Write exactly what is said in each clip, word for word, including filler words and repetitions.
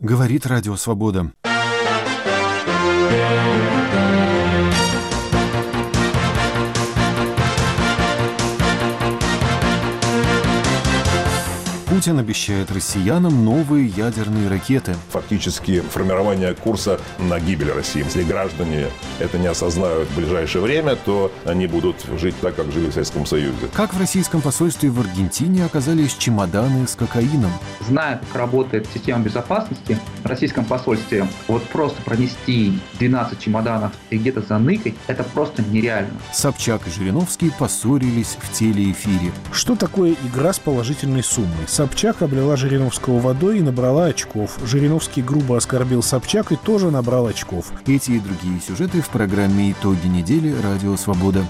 Говорит Радио Свобода. Путин обещает россиянам новые ядерные ракеты. Фактически формирование курса на гибель России. Если граждане это не осознают в ближайшее время, то они будут жить так, как жили в Советском Союзе. Как в российском посольстве в Аргентине оказались чемоданы с кокаином? Зная, как работает система безопасности в российском посольстве, вот просто пронести двенадцать чемоданов и где-то заныкать, это просто нереально. Собчак и Жириновский поссорились в телеэфире. Что такое игра с положительной суммой? Собчак облила Жириновского водой и набрала очков. Жириновский грубо оскорбил Собчак и тоже набрал очков. Эти и другие сюжеты в программе «Итоги недели» Радио Свобода.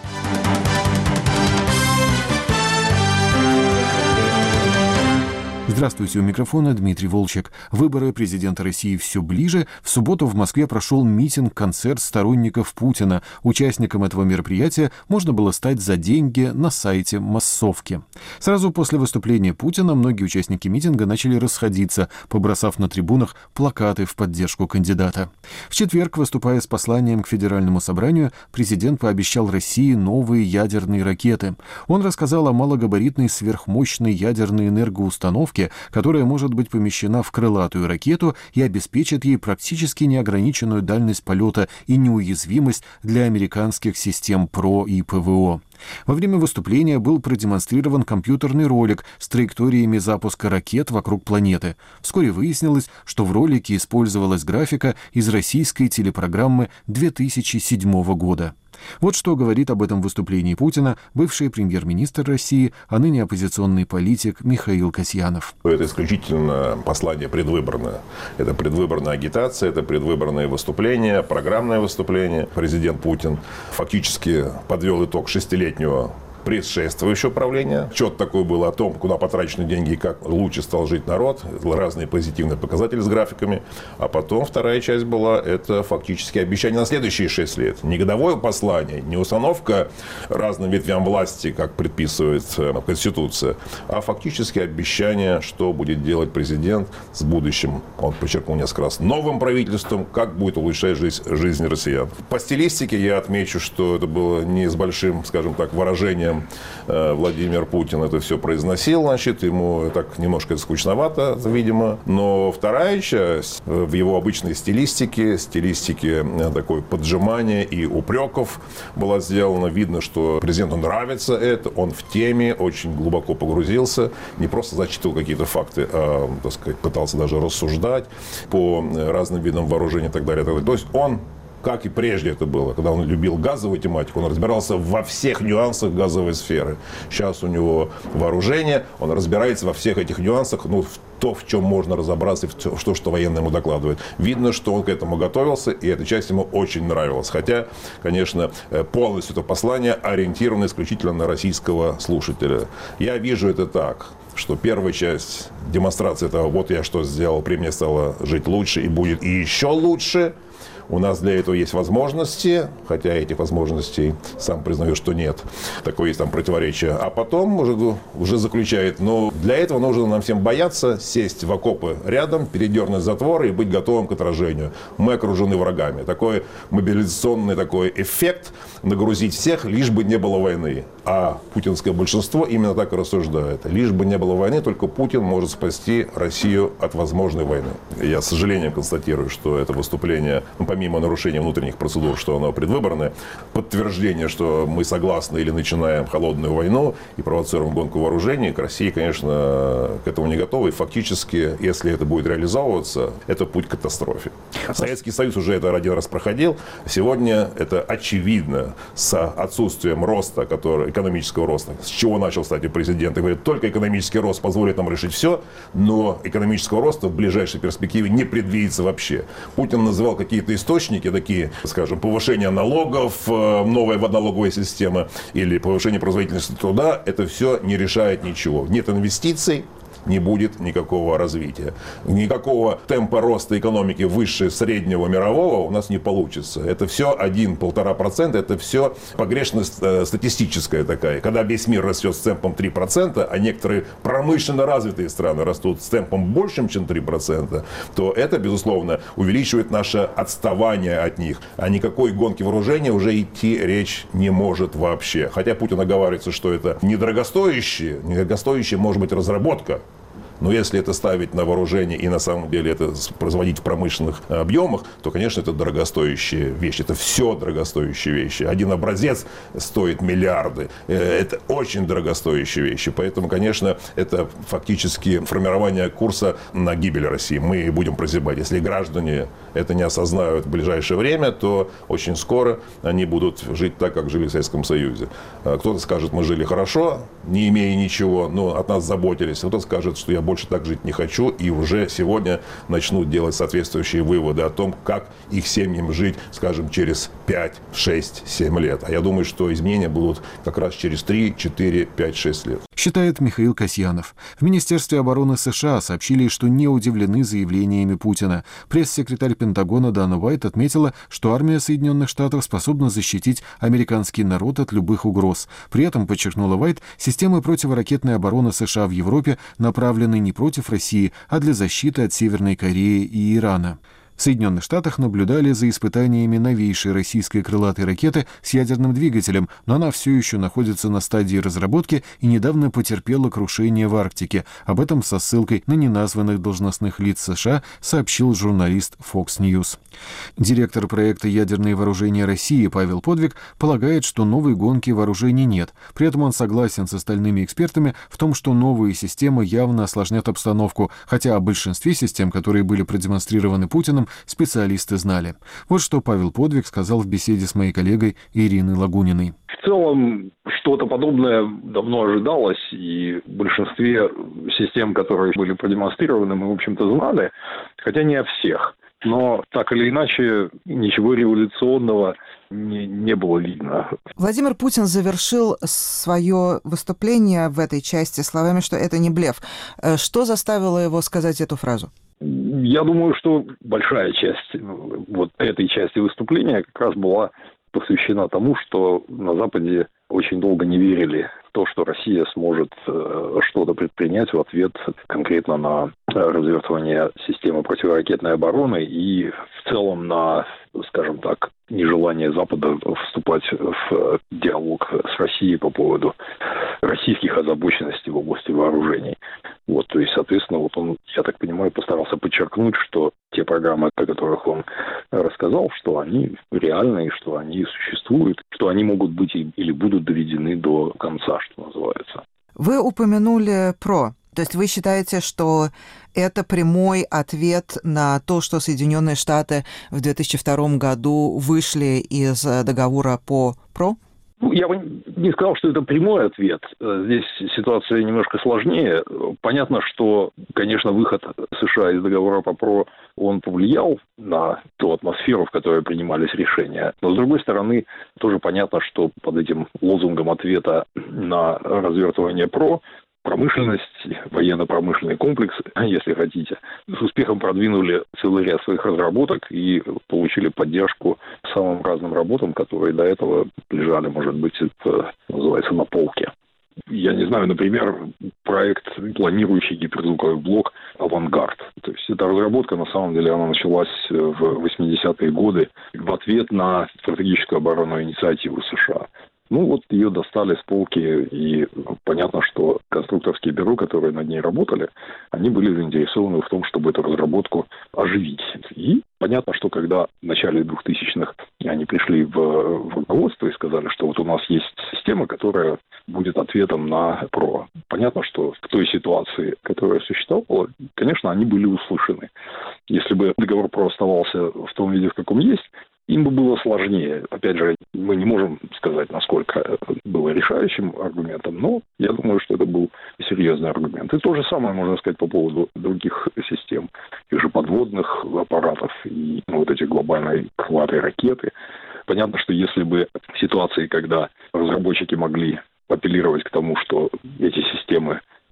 Здравствуйте, у микрофона Дмитрий Волчек. Выборы президента России все ближе. В субботу в Москве прошел митинг-концерт сторонников Путина. Участником этого мероприятия можно было стать за деньги на сайте массовки. Сразу после выступления Путина многие участники митинга начали расходиться, побросав на трибунах плакаты в поддержку кандидата. В четверг, выступая с посланием к Федеральному собранию, президент пообещал России новые ядерные ракеты. Он рассказал о малогабаритной сверхмощной ядерной энергоустановке, которая может быть помещена в крылатую ракету и обеспечит ей практически неограниченную дальность полета и неуязвимость для американских систем ПРО и ПВО. Во время выступления был продемонстрирован компьютерный ролик с траекториями запуска ракет вокруг планеты. Вскоре выяснилось, что в ролике использовалась графика из российской телепрограммы две тысячи седьмого года. Вот что говорит об этом выступлении Путина бывший премьер-министр России, а ныне оппозиционный политик Михаил Касьянов. Это исключительно послание предвыборное. Это предвыборная агитация, это предвыборное выступление, программное выступление. Президент Путин фактически подвел итог шестилетнего предшествующего правления. Отчет такой был о том, куда потрачены деньги и как лучше стал жить народ. Разные позитивные показатели с графиками. А потом вторая часть была, это фактически обещание на следующие шесть лет. Не годовое послание, не установка разным ветвям власти, как предписывает Конституция, а фактически обещание, что будет делать президент с будущим, он подчеркнул несколько раз, новым правительством, как будет улучшать жизнь, жизнь россиян. По стилистике я отмечу, что это было не с большим, скажем так, выражением Владимир Путин это все произносил, значит, ему так немножко скучновато, видимо. Но вторая часть в его обычной стилистике, стилистике такой поджимания и упреков была сделана. Видно, что президенту нравится это, он в теме, очень глубоко погрузился, не просто зачитывал какие-то факты, а, так сказать, пытался даже рассуждать по разным видам вооружения и так далее. И так далее. То есть он, как и прежде это было, когда он любил газовую тематику, он разбирался во всех нюансах газовой сферы. Сейчас у него вооружение, он разбирается во всех этих нюансах, ну, в то, в чем можно разобраться, в то, что военные ему докладывают. Видно, что он к этому готовился, и эта часть ему очень нравилась. Хотя, конечно, полностью это послание ориентировано исключительно на российского слушателя. Я вижу это так, что первая часть демонстрации этого, вот я что сделал, при мне стало жить лучше и будет и еще лучше. У нас для этого есть возможности, хотя этих возможностей, сам признаю, что нет. Такое есть там противоречие. А потом уже, уже заключает, но для этого нужно нам всем бояться, сесть в окопы рядом, передернуть затворы и быть готовым к отражению. Мы окружены врагами. Такой мобилизационный такой эффект, нагрузить всех, лишь бы не было войны. А путинское большинство именно так и рассуждает. Лишь бы не было войны, только Путин может спасти Россию от возможной войны. Я с сожалением констатирую, что это выступление, ну, помимо нарушения внутренних процедур, что оно предвыборное, подтверждение, что мы согласны или начинаем холодную войну и провоцируем гонку вооружений, к России, конечно, к этому не готовы. И фактически, если это будет реализовываться, это путь к катастрофе. Советский Союз уже это один раз проходил. Сегодня это очевидно с отсутствием роста, который, экономического роста, с чего начал, кстати, президент. И говорит, только экономический рост позволит нам решить все, но экономического роста в ближайшей перспективе не предвидится вообще. Путин называл какие-то источники, такие, скажем, повышение налогов, новая налоговая система или повышение производительности труда. Это все не решает ничего. Нет инвестиций, не будет никакого развития. Никакого темпа роста экономики выше среднего мирового у нас не получится. Это все один-полтора процента, это все погрешность э, статистическая такая. Когда весь мир растет с темпом три процента, а некоторые промышленно развитые страны растут с темпом большим, чем три процента, то это, безусловно, увеличивает наше отставание от них. А никакой гонки вооружения уже идти речь не может вообще. Хотя Путин оговаривается, что это недорогостоящее, недорогостоящее может быть разработка. Но если это ставить на вооружение и на самом деле это производить в промышленных объемах, то, конечно, это дорогостоящие вещи. Это все дорогостоящие вещи. Один образец стоит миллиарды. Это очень дорогостоящие вещи. Поэтому, конечно, это фактически формирование курса на гибель России. Мы будем прозябать. Если граждане это не осознают в ближайшее время, то очень скоро они будут жить так, как жили в Советском Союзе. Кто-то скажет, мы жили хорошо, не имея ничего, но от нас заботились. Кто-то скажет, что я больше так жить не хочу, и уже сегодня начнут делать соответствующие выводы о том, как их семьям жить, скажем, через пять, шесть, семь лет. А я думаю, что изменения будут как раз через три, четыре, пять, шесть лет. Считает Михаил Касьянов. В Министерстве обороны США сообщили, что не удивлены заявлениями Путина. Пресс-секретарь Пентагона Дана Уайт отметила, что армия Соединенных Штатов способна защитить американский народ от любых угроз. При этом, подчеркнула Уайт, системы противоракетной обороны США в Европе направлены не против России, а для защиты от Северной Кореи и Ирана. В Соединенных Штатах наблюдали за испытаниями новейшей российской крылатой ракеты с ядерным двигателем, но она все еще находится на стадии разработки и недавно потерпела крушение в Арктике. Об этом со ссылкой на неназванных должностных лиц США сообщил журналист Fox News. Директор проекта «Ядерные вооружения России» Павел Подвиг полагает, что новой гонки вооружений нет. При этом он согласен с остальными экспертами в том, что новые системы явно осложнят обстановку, хотя о большинстве систем, которые были продемонстрированы Путиным, специалисты знали. Вот что Павел Подвиг сказал в беседе с моей коллегой Ириной Лагуниной. В целом, что-то подобное давно ожидалось, и в большинстве систем, которые были продемонстрированы, мы, в общем-то, знали, хотя не о всех. Но так или иначе, ничего революционного не, не было видно. Владимир Путин завершил свое выступление в этой части словами, что это не блеф. Что заставило его сказать эту фразу? Я думаю, что большая часть вот этой части выступления как раз была посвящена тому, что на Западе очень долго не верили в то, что Россия сможет э, что-то предпринять в ответ конкретно на развертывание системы противоракетной обороны и в целом на, скажем так, нежелание Запада вступать в диалог с Россией по поводу российских озабоченностей в области вооружений. Вот, то есть, соответственно, вот он, я так понимаю, постарался подчеркнуть, что те программы, о которых он рассказал, что они реальные, что они существуют, что они могут быть или будут доведены до конца, что называется. Вы упомянули ПРО. То есть вы считаете, что это прямой ответ на то, что Соединенные Штаты в две тысячи втором году вышли из договора по ПРО? Ну, я бы не сказал, что это прямой ответ. Здесь ситуация немножко сложнее. Понятно, что, конечно, выход США из договора по ПРО, он повлиял на ту атмосферу, в которой принимались решения. Но, с другой стороны, тоже понятно, что под этим лозунгом ответа на развертывание ПРО промышленность, военно-промышленный комплекс, если хотите, с успехом продвинули целый ряд своих разработок и получили поддержку самым разным работам, которые до этого лежали, может быть, это называется, на полке. Я не знаю, например, проект, планирующий гиперзвуковой блок «Авангард». То есть эта разработка, на самом деле, она началась в восьмидесятые годы в ответ на стратегическую оборонную инициативу США. Ну, вот ее достали с полки, и понятно, что конструкторские бюро, которые над ней работали, они были заинтересованы в том, чтобы эту разработку оживить. И понятно, что когда в начале двухтысячных они пришли в, в руководство и сказали, что вот у нас есть система, которая будет ответом на ПРО. Понятно, что в той ситуации, которая существовала, конечно, они были услышаны. Если бы договор ПРО оставался в том виде, в каком есть, им бы было сложнее. Опять же, мы не можем сказать, насколько это было решающим аргументом, но я думаю, что это был серьезный аргумент. И то же самое можно сказать по поводу других систем, тех же подводных аппаратов и ну, вот эти глобальные крылатые ракеты. Понятно, что если бы в ситуации, когда разработчики могли апеллировать к тому, что эти системы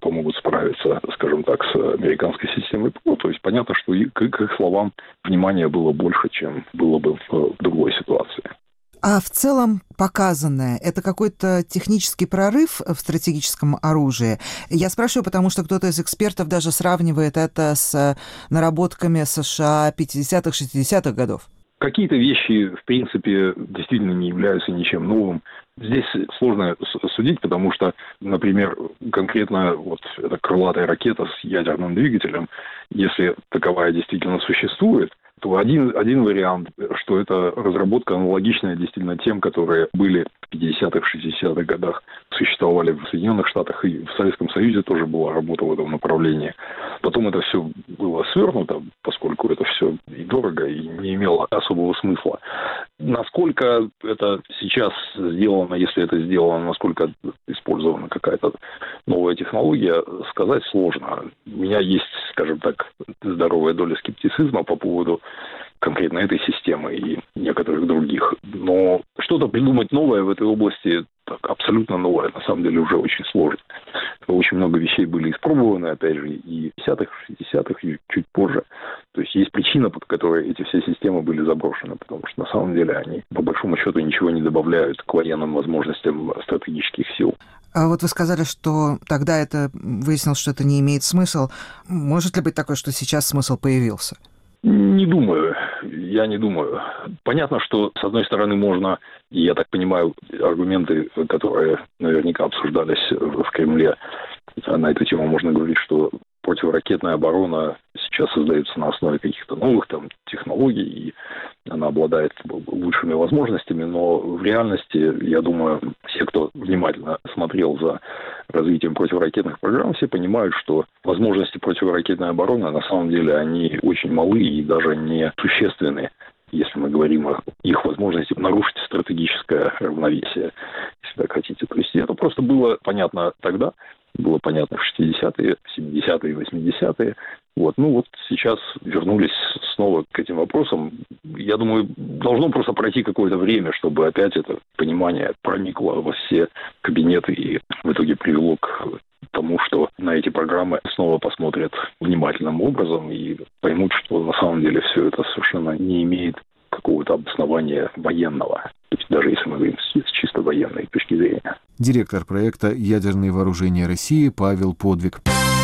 помогут справиться, скажем так, с американской системой ПВО. То есть понятно, что к их словам внимания было больше, чем было бы в другой ситуации. А в целом показанное – это какой-то технический прорыв в стратегическом оружии? Я спрашиваю, потому что кто-то из экспертов даже сравнивает это с наработками США пятидесятых-шестидесятых годов. Какие-то вещи, в принципе, действительно не являются ничем новым. Здесь сложно судить, потому что, например, конкретно вот эта крылатая ракета с ядерным двигателем, если таковая действительно существует, то один, один вариант, что это разработка аналогичная действительно тем, которые были в пятидесятых-шестидесятых годах, существовали в Соединенных Штатах, и в Советском Союзе тоже была работа в этом направлении. Потом это все было свернуто, поскольку это все и дорого, и не имело особого смысла. Насколько это сейчас сделано, если это сделано, насколько использована какая-то новая технология, сказать сложно. У меня есть, скажем так, здоровая доля скептицизма по поводу конкретно этой системы и некоторых других. Но что-то придумать новое в этой области, так, абсолютно новое, на самом деле уже очень сложно. Очень много вещей были испробованы, опять же, и в десятых, шестидесятых, и чуть позже. То есть есть причина, под которой эти все системы были заброшены, потому что на самом деле они, по большому счету, ничего не добавляют к военным возможностям стратегических сил. А вот вы сказали, что тогда это выяснилось, что это не имеет смысла. Может ли быть такое, что сейчас смысл появился? Не думаю. Я не думаю. Понятно, что, с одной стороны, можно, и я так понимаю, аргументы, которые наверняка обсуждались в Кремле, на эту тему можно говорить, что противоракетная оборона сейчас создается на основе каких-то новых там технологий, и она обладает лучшими возможностями, но в реальности, я думаю, все, кто внимательно смотрел за развитием противоракетных программ, все понимают, что возможности противоракетной обороны на самом деле они очень малы и даже не существенны, если мы говорим о их возможности нарушить стратегическое равновесие, если так хотите. То есть это просто было понятно тогда, было понятно в шестидесятые, семидесятые, восьмидесятые. Вот. Ну вот сейчас вернулись снова к этим вопросам. Я думаю, должно просто пройти какое-то время, чтобы опять это понимание проникло во все кабинеты и в итоге привело к тому, что на эти программы снова посмотрят внимательным образом и поймут, что на самом деле все это совершенно не имеет какого-то обоснования военного. То есть даже если мы говорим с чисто военной точки зрения. Директор проекта «Ядерные вооружения России» Павел Подвиг.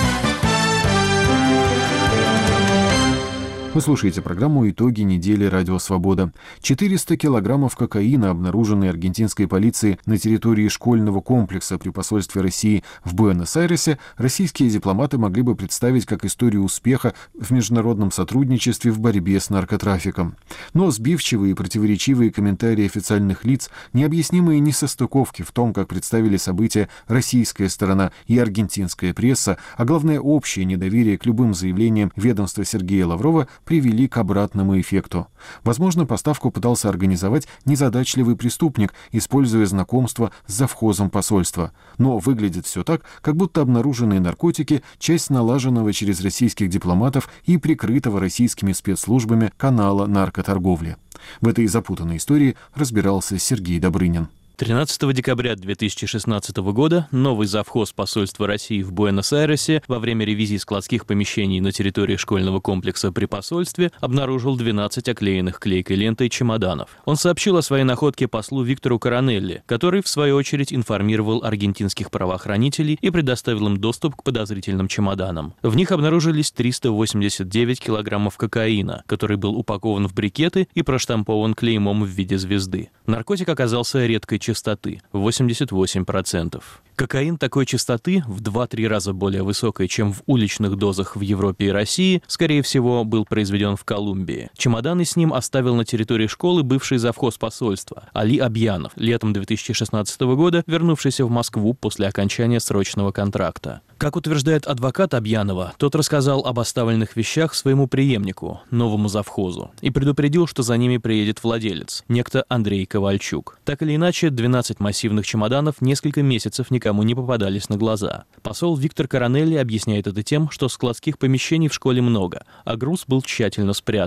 Вы слушаете программу «Итоги недели. Радио Свобода». четыреста килограммов кокаина, обнаруженные аргентинской полицией на территории школьного комплекса при посольстве России в Буэнос-Айресе, российские дипломаты могли бы представить как историю успеха в международном сотрудничестве в борьбе с наркотрафиком. Но сбивчивые и противоречивые комментарии официальных лиц, необъяснимые несостыковки в том, как представили события российская сторона и аргентинская пресса, а главное общее недоверие к любым заявлениям ведомства Сергея Лаврова привели к обратному эффекту. Возможно, поставку пытался организовать незадачливый преступник, используя знакомство с завхозом посольства. Но выглядит все так, как будто обнаруженные наркотики – часть налаженного через российских дипломатов и прикрытого российскими спецслужбами канала наркоторговли. В этой запутанной истории разбирался Сергей Добрынин. тринадцатого декабря две тысячи шестнадцатого года новый завхоз посольства России в Буэнос-Айресе во время ревизии складских помещений на территории школьного комплекса при посольстве обнаружил двенадцать оклеенных клейкой лентой чемоданов. Он сообщил о своей находке послу Виктору Коронелли, который, в свою очередь, информировал аргентинских правоохранителей и предоставил им доступ к подозрительным чемоданам. В них обнаружились триста восемьдесят девять килограммов кокаина, который был упакован в брикеты и проштампован клеймом в виде звезды. Наркотик оказался редкой частоты – восемьдесят восемь процентов. Кокаин такой частоты, в два-три раза более высокой, чем в уличных дозах в Европе и России, скорее всего, был произведен в Колумбии. Чемоданы с ним оставил на территории школы бывший завхоз посольства Али Абьянов, летом две тысячи шестнадцатого года вернувшийся в Москву после окончания срочного контракта. Как утверждает адвокат Абьянова, тот рассказал об оставленных вещах своему преемнику, новому завхозу, и предупредил, что за ними приедет владелец, некто Андрей Ковальчук. Так или иначе, двенадцать массивных чемоданов несколько месяцев никому не попадались на глаза. Посол Виктор Коронелли объясняет это тем, что складских помещений в школе много, а груз был тщательно спрятан.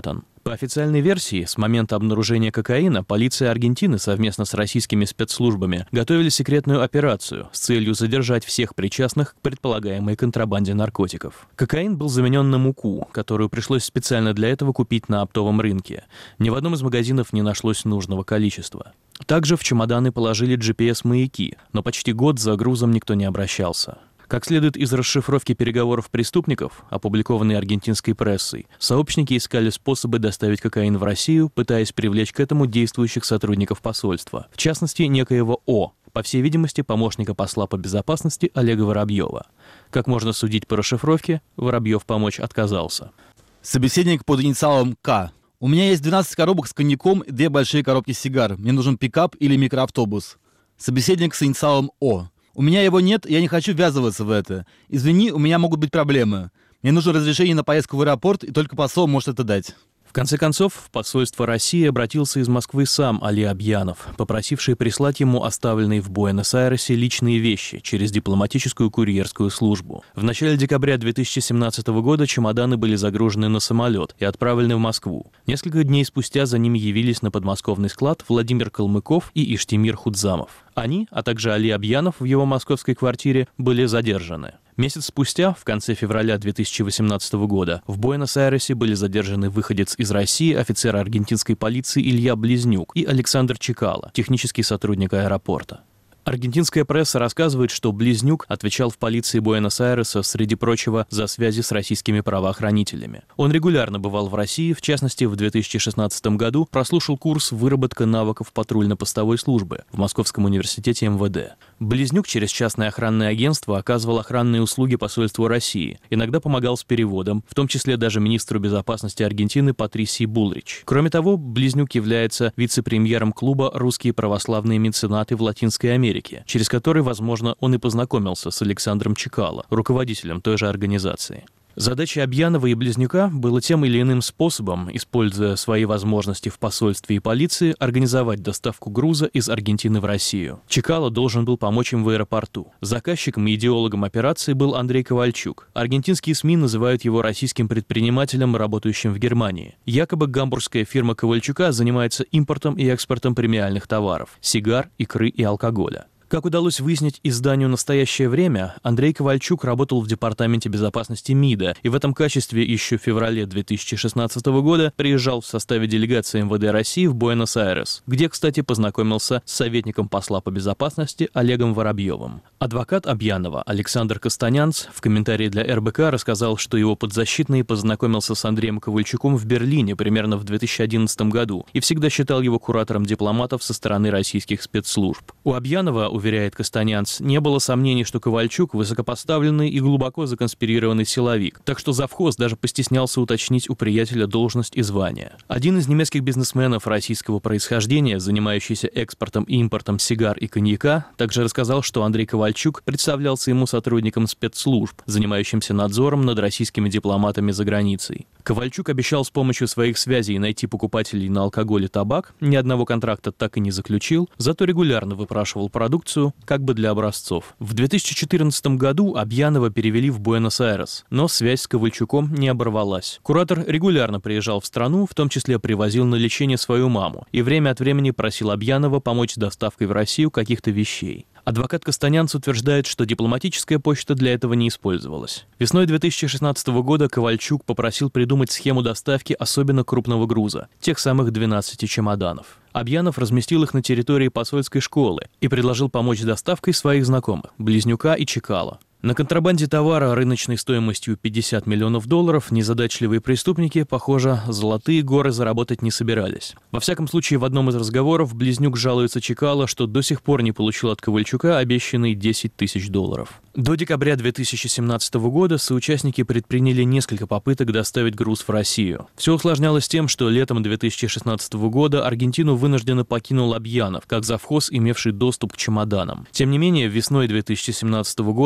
По официальной версии, с момента обнаружения кокаина полиция Аргентины совместно с российскими спецслужбами готовили секретную операцию с целью задержать всех причастных к предполагаемой контрабанде наркотиков. Кокаин был заменен на муку, которую пришлось специально для этого купить на оптовом рынке. Ни в одном из магазинов не нашлось нужного количества. Также в чемоданы положили джи пи эс-маяки, но почти год за грузом никто не обращался. Как следует из расшифровки переговоров преступников, опубликованной аргентинской прессой, сообщники искали способы доставить кокаин в Россию, пытаясь привлечь к этому действующих сотрудников посольства, в частности, некоего О, по всей видимости, помощника посла по безопасности Олега Воробьева. Как можно судить по расшифровке, Воробьев помочь отказался. Собеседник под инициалом К. У меня есть двенадцать коробок с коньяком и две большие коробки сигар. Мне нужен пикап или микроавтобус. Собеседник с инициалом О. У меня его нет, и я не хочу ввязываться в это. Извини, у меня могут быть проблемы. Мне нужно разрешение на поездку в аэропорт, и только посол может это дать. В конце концов, в посольство России обратился из Москвы сам Али Абьянов, попросивший прислать ему оставленные в Буэнос-Айресе личные вещи через дипломатическую курьерскую службу. В начале декабря две тысячи семнадцатого года чемоданы были загружены на самолет и отправлены в Москву. Несколько дней спустя за ними явились на подмосковный склад Владимир Калмыков и Иштимир Худзамов. Они, а также Али Абьянов в его московской квартире, были задержаны. Месяц спустя, в конце февраля две тысячи восемнадцатого года, в Буэнос-Айресе были задержаны выходец из России, офицер аргентинской полиции Илья Близнюк и Александр Чекало, технический сотрудник аэропорта. Аргентинская пресса рассказывает, что Близнюк отвечал в полиции Буэнос-Айреса, среди прочего, за связи с российскими правоохранителями. Он регулярно бывал в России, в частности, в две тысячи шестнадцатом году прослушал курс «Выработка навыков патрульно-постовой службы» в Московском университете эм вэ дэ. Близнюк через частное охранное агентство оказывал охранные услуги посольству России, иногда помогал с переводом, в том числе даже министру безопасности Аргентины Патрисии Буллрич. Кроме того, Близнюк является вице-премьером клуба «Русские православные меценаты в Латинской Америке», через который, возможно, он и познакомился с Александром Чекало, руководителем той же организации. Задачей Абьянова и Близнюка было тем или иным способом, используя свои возможности в посольстве и полиции, организовать доставку груза из Аргентины в Россию. Чекало должен был помочь им в аэропорту. Заказчиком и идеологом операции был Андрей Ковальчук. Аргентинские СМИ называют его российским предпринимателем, работающим в Германии. Якобы гамбургская фирма Ковальчука занимается импортом и экспортом премиальных товаров – сигар, икры и алкоголя. Как удалось выяснить изданию «Настоящее время», Андрей Ковальчук работал в Департаменте безопасности МИДа и в этом качестве еще в феврале две тысячи шестнадцатого года приезжал в составе делегации эм вэ дэ России в Буэнос-Айрес, где, кстати, познакомился с советником посла по безопасности Олегом Воробьевым. Адвокат Абьянова Александр Костанянц в комментарии для эр бэ ка рассказал, что его подзащитный познакомился с Андреем Ковальчуком в Берлине примерно в две тысячи одиннадцатом году и всегда считал его куратором дипломатов со стороны российских спецслужб. У Абьянова, уверяет Костанянц, не было сомнений, что Ковальчук высокопоставленный и глубоко законспирированный силовик, так что завхоз даже постеснялся уточнить у приятеля должность и звание. Один из немецких бизнесменов российского происхождения, занимающийся экспортом и импортом сигар и коньяка, также рассказал, что Андрей Ковальчук представлялся ему сотрудником спецслужб, занимающимся надзором над российскими дипломатами за границей. Ковальчук обещал с помощью своих связей найти покупателей на алкоголь и табак, ни одного контракта так и не заключил, зато регулярно выпрашивал продукцию, как бы для образцов. В две тысячи четырнадцатом году Абьянова перевели в Буэнос-Айрес, но связь с Ковальчуком не оборвалась. Куратор регулярно приезжал в страну, в том числе привозил на лечение свою маму, и время от времени просил Абьянова помочь с доставкой в Россию каких-то вещей. Адвокат Костанянц утверждает, что дипломатическая почта для этого не использовалась. Весной две тысячи шестнадцатого года Ковальчук попросил придумать схему доставки особенно крупного груза, тех самых двенадцати чемоданов. Абьянов разместил их на территории посольской школы и предложил помочь с доставкой своих знакомых – Близнюка и Чекало. На контрабанде товара рыночной стоимостью пятьдесят миллионов долларов незадачливые преступники, похоже, золотые горы заработать не собирались. Во всяком случае, в одном из разговоров Близнюк жалуется Чекало, что до сих пор не получил от Ковальчука обещанные десять тысяч долларов. До декабря две тысячи семнадцатого года соучастники предприняли несколько попыток доставить груз в Россию. Все усложнялось тем, что летом две тысячи шестнадцатого года Аргентину вынужденно покинул Абьянов, как завхоз, имевший доступ к чемоданам. Тем не менее, весной две тысячи семнадцатого года Иван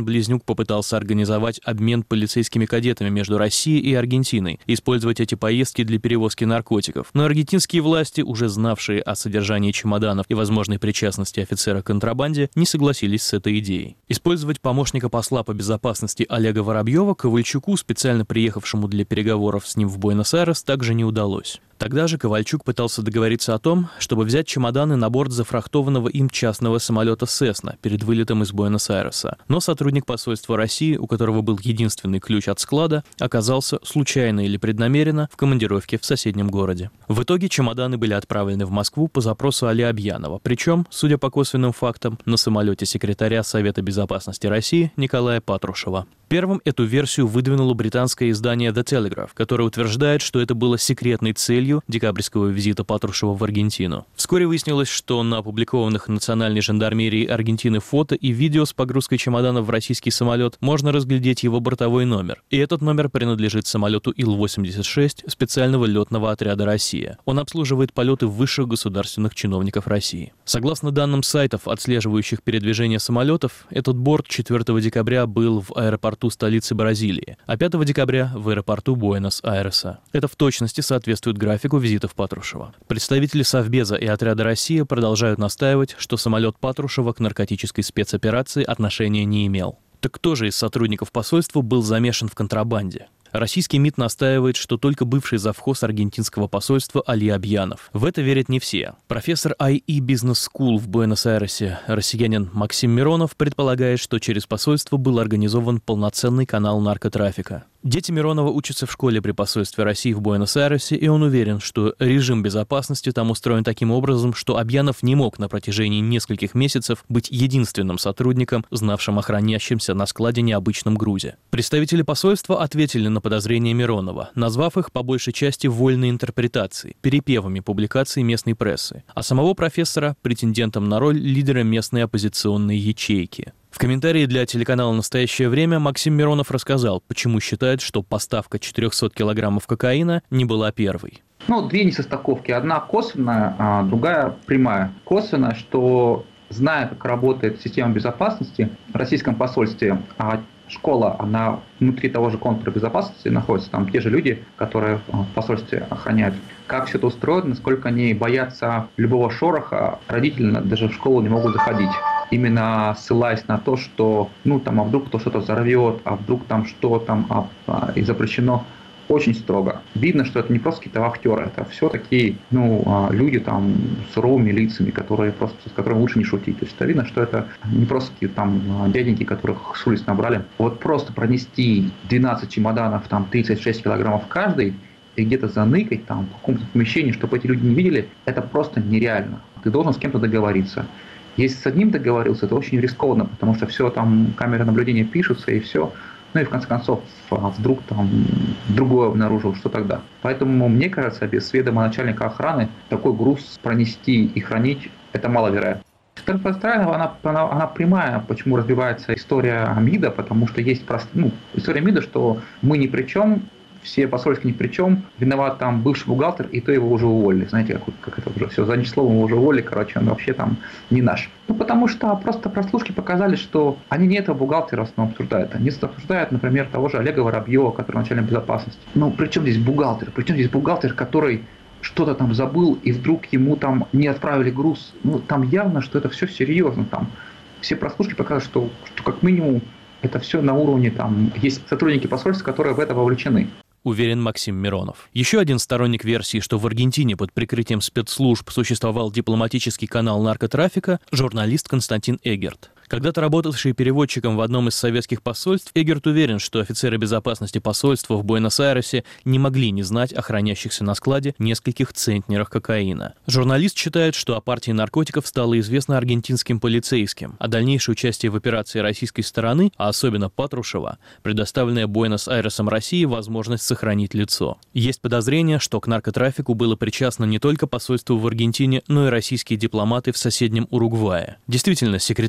Близнюк попытался организовать обмен полицейскими кадетами между Россией и Аргентиной, использовать эти поездки для перевозки наркотиков. Но аргентинские власти, уже знавшие о содержании чемоданов и возможной причастности офицера к контрабанде, не согласились с этой идеей. Использовать помощника посла по безопасности Олега Воробьева Ковальчуку, специально приехавшему для переговоров с ним в Буэнос-Айрес, также не удалось. Тогда же Ковальчук пытался договориться о том, чтобы взять чемоданы на борт зафрахтованного им частного самолета «Сесна» перед вылетом из Буэнос-Айреса. Но сотрудник посольства России, у которого был единственный ключ от склада, оказался случайно или преднамеренно в командировке в соседнем городе. В итоге чемоданы были отправлены в Москву по запросу Али Объянова, причем, судя по косвенным фактам, на самолете секретаря Совета безопасности России Николая Патрушева. Первым эту версию выдвинуло британское издание The Telegraph, которое утверждает, что это было секретной целью декабрьского визита Патрушева в Аргентину. Вскоре выяснилось, что на опубликованных национальной жандармерией Аргентины фото и видео с погрузкой чемоданов в российский самолет можно разглядеть его бортовой номер. И этот номер принадлежит самолету Ил восемьдесят шесть специального летного отряда «Россия». Он обслуживает полеты высших государственных чиновников России. Согласно данным сайтов, отслеживающих передвижение самолетов, этот борт четвёртого декабря был в аэропорту столицы Бразилии, а пятого декабря в аэропорту Буэнос-Айреса. Это в точности соответствует графику визитов Патрушева. Представители Совбеза и отряда «Россия» продолжают настаивать, что самолет Патрушева к наркотической спецоперации отношения не имел. Так кто же из сотрудников посольства был замешан в контрабанде? Российский МИД настаивает, что только бывший завхоз аргентинского посольства Али Объянов. В это верят не все. Профессор ай и Business School в Буэнос-Айресе, россиянин Максим Миронов, предполагает, что через посольство был организован полноценный канал наркотрафика. Дети Миронова учатся в школе при посольстве России в Буэнос-Айресе, и он уверен, что режим безопасности там устроен таким образом, что Объянов не мог на протяжении нескольких месяцев быть единственным сотрудником, знавшим о хранящемся на складе необычном грузе. Представители посольства ответили на подозрения Миронова, назвав их по большей части вольной интерпретацией, перепевами публикаций местной прессы, а самого профессора претендентом на роль лидера местной оппозиционной ячейки. В комментарии для телеканала «Настоящее время» Максим Миронов рассказал, почему считает, что поставка четырехсот килограммов кокаина не была первой. Ну, две несостыковки. Одна косвенная, а другая прямая. Косвенная, что, зная, как работает система безопасности в российском посольстве, а школа, она внутри того же контура безопасности находится, там те же люди, которые в посольстве охраняют. Как все это устроено, насколько они боятся любого шороха, родители даже в школу не могут заходить. Именно ссылаясь на то, что, ну, там, а вдруг кто что-то взорвет, а вдруг там что там, а, а, и запрещено. Очень строго. Видно, что это не просто какие-то вахтеры, это все такие, ну, люди там с суровыми лицами, которые просто, с которыми лучше не шутить. То есть это видно, что это не просто какие-то там дяденьки, которых с улиц набрали. Вот просто пронести двенадцать чемоданов, там тридцать шесть килограммов каждый, и где-то заныкать там в каком-то помещении, чтобы эти люди не видели, это просто нереально. Ты должен с кем-то договориться. Если с одним договорился, это очень рискованно, потому что все там, камеры наблюдения пишутся и все. Ну и в конце концов, вдруг там другое обнаружил, что тогда. Поэтому, мне кажется, без сведома начальника охраны такой груз пронести и хранить, это маловероятно. Вторая, она, она, она прямая, почему разбивается история МИДа, потому что есть прост... ну, история МИДа, что мы ни при чем, все посольские ни при чем, виноват там бывший бухгалтер, и то его уже уволили. Знаете, как, как это уже все, задним словом его уже уволили, короче, он вообще там не наш. Ну, потому что просто прослушки показали, что они не этого бухгалтера в основном обсуждают. Они обсуждают, например, того же Олега Воробьева, который начальник безопасности. Ну, при чем здесь бухгалтер? При чем здесь бухгалтер, который что-то там забыл, и вдруг ему там не отправили груз? Ну, там явно, что это все серьезно. Там все прослушки показывают, что, что как минимум это все на уровне, там, есть сотрудники посольства, которые в это вовлечены. Уверен Максим Миронов. Еще один сторонник версии, что в Аргентине под прикрытием спецслужб существовал дипломатический канал наркотрафика, журналист Константин Эгерт. Когда-то работавший переводчиком в одном из советских посольств, Эгерт уверен, что офицеры безопасности посольства в Буэнос-Айресе не могли не знать о хранящихся на складе нескольких центнерах кокаина. Журналист считает, что о партии наркотиков стало известно аргентинским полицейским, а дальнейшее участие в операции российской стороны, а особенно Патрушева, предоставленная Буэнос-Айресом России возможность сохранить лицо. Есть подозрение, что к наркотрафику было причастно не только посольство в Аргентине, но и российские дипломаты в соседнем Уругвае. Действительно, секретарь комитета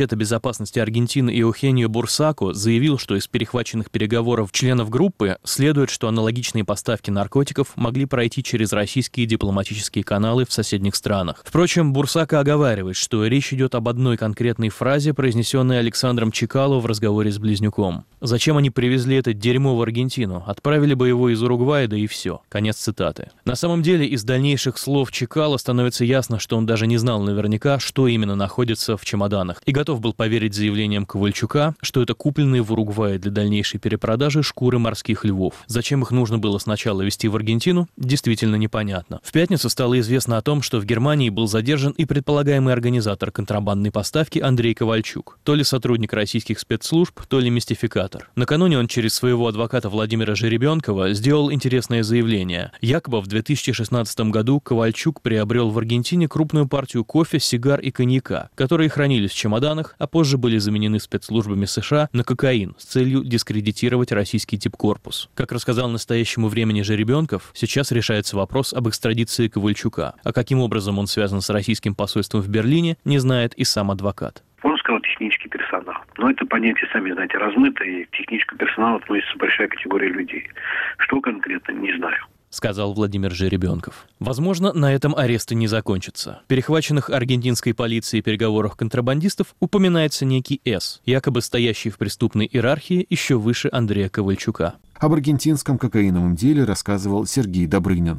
Совета безопасности Аргентины Эухенио Бурсако заявил, что из перехваченных переговоров членов группы следует, что аналогичные поставки наркотиков могли пройти через российские дипломатические каналы в соседних странах. Впрочем, Бурсако оговаривает, что речь идет об одной конкретной фразе, произнесенной Александром Чекало в разговоре с Близнюком. «Зачем они привезли это дерьмо в Аргентину? Отправили бы его из Уругвая, да и все». Конец цитаты. На самом деле, из дальнейших слов Чекало становится ясно, что он даже не знал наверняка, что именно находится в чемоданах, и готов был поверить заявлениям Ковальчука, что это купленные в Уругвае для дальнейшей перепродажи шкуры морских львов. Зачем их нужно было сначала везти в Аргентину, действительно непонятно. В пятницу стало известно о том, что в Германии был задержан и предполагаемый организатор контрабандной поставки Андрей Ковальчук, то ли сотрудник российских спецслужб, то ли мистификатор. Накануне он через своего адвоката Владимира Жеребенкова сделал интересное заявление. Якобы в две тысячи шестнадцатом году Ковальчук приобрел в Аргентине крупную партию кофе, сигар и коньяка, которые хранились в чемоданах, а позже были заменены спецслужбами США на кокаин с целью дискредитировать российский дипкорпус. Как рассказал настоящему времени Жеребенков, сейчас решается вопрос об экстрадиции Ковальчука. А каким образом он связан с российским посольством в Берлине, не знает и сам адвокат. Он сказал технический персонал. Но это понятие, сами знаете, размыто, и к техническому персоналу относится большая категория людей. Что конкретно, не знаю. Сказал Владимир Жеребенков. Возможно, на этом аресты не закончатся. В перехваченных аргентинской полицией переговорах контрабандистов упоминается некий С, якобы стоящий в преступной иерархии еще выше Андрея Ковальчука. Об аргентинском кокаиновом деле рассказывал Сергей Добрынин.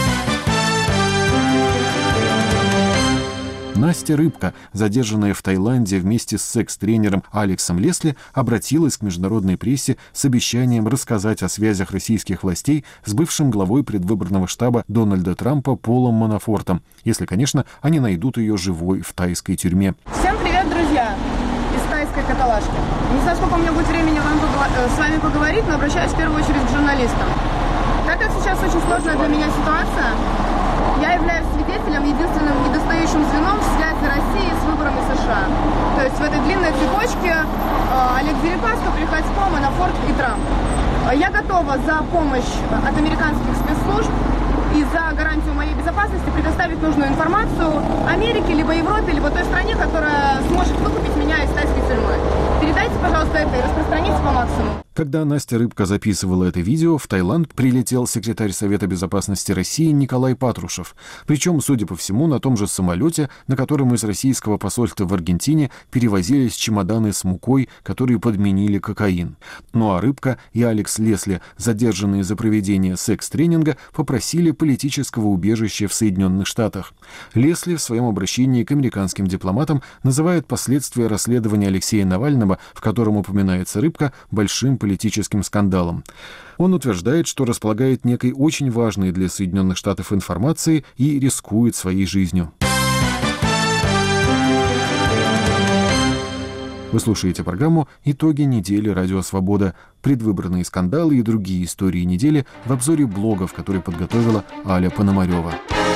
Настя Рыбка, задержанная в Таиланде вместе с секс-тренером Алексом Лесли, обратилась к международной прессе с обещанием рассказать о связях российских властей с бывшим главой предвыборного штаба Дональда Трампа Полом Манафортом, если, конечно, они найдут ее живой в тайской тюрьме. Всем привет, друзья! Из тайской каталажки. Не знаю, сколько у меня будет времени вам с вами поговорить, но обращаюсь в первую очередь к журналистам. Так как сейчас очень сложная для меня ситуация, я являюсь свидетелем, единственным недостающим звеном в связи России с выборами США. То есть в этой длинной цепочке э, Олег Дерипаска, Приходько, Манафорт и Трамп. Я готова за помощь от американских спецслужб и за гарантию моей безопасности предоставить нужную информацию Америке, либо Европе, либо той стране, которая сможет выкупить меня из тайской тюрьмы. Передайте, пожалуйста, это и распространите по максимуму. Когда Настя Рыбка записывала это видео, в Таиланд прилетел секретарь Совета безопасности России Николай Патрушев. Причем, судя по всему, на том же самолете, на котором из российского посольства в Аргентине перевозились чемоданы с мукой, которые подменили кокаин. Ну а Рыбка и Алекс Лесли, задержанные за проведение секс-тренинга, попросили политического убежища в Соединенных Штатах. Лесли в своем обращении к американским дипломатам называет последствия расследования Алексея Навального, в котором упоминается Рыбка, большим политическим скандалом. Он утверждает, что располагает некой очень важной для Соединенных Штатов информацией и рискует своей жизнью. Вы слушаете программу «Итоги недели. Радио Свобода». Предвыборные скандалы и другие истории недели в обзоре блогов, который подготовила Аля Пономарева.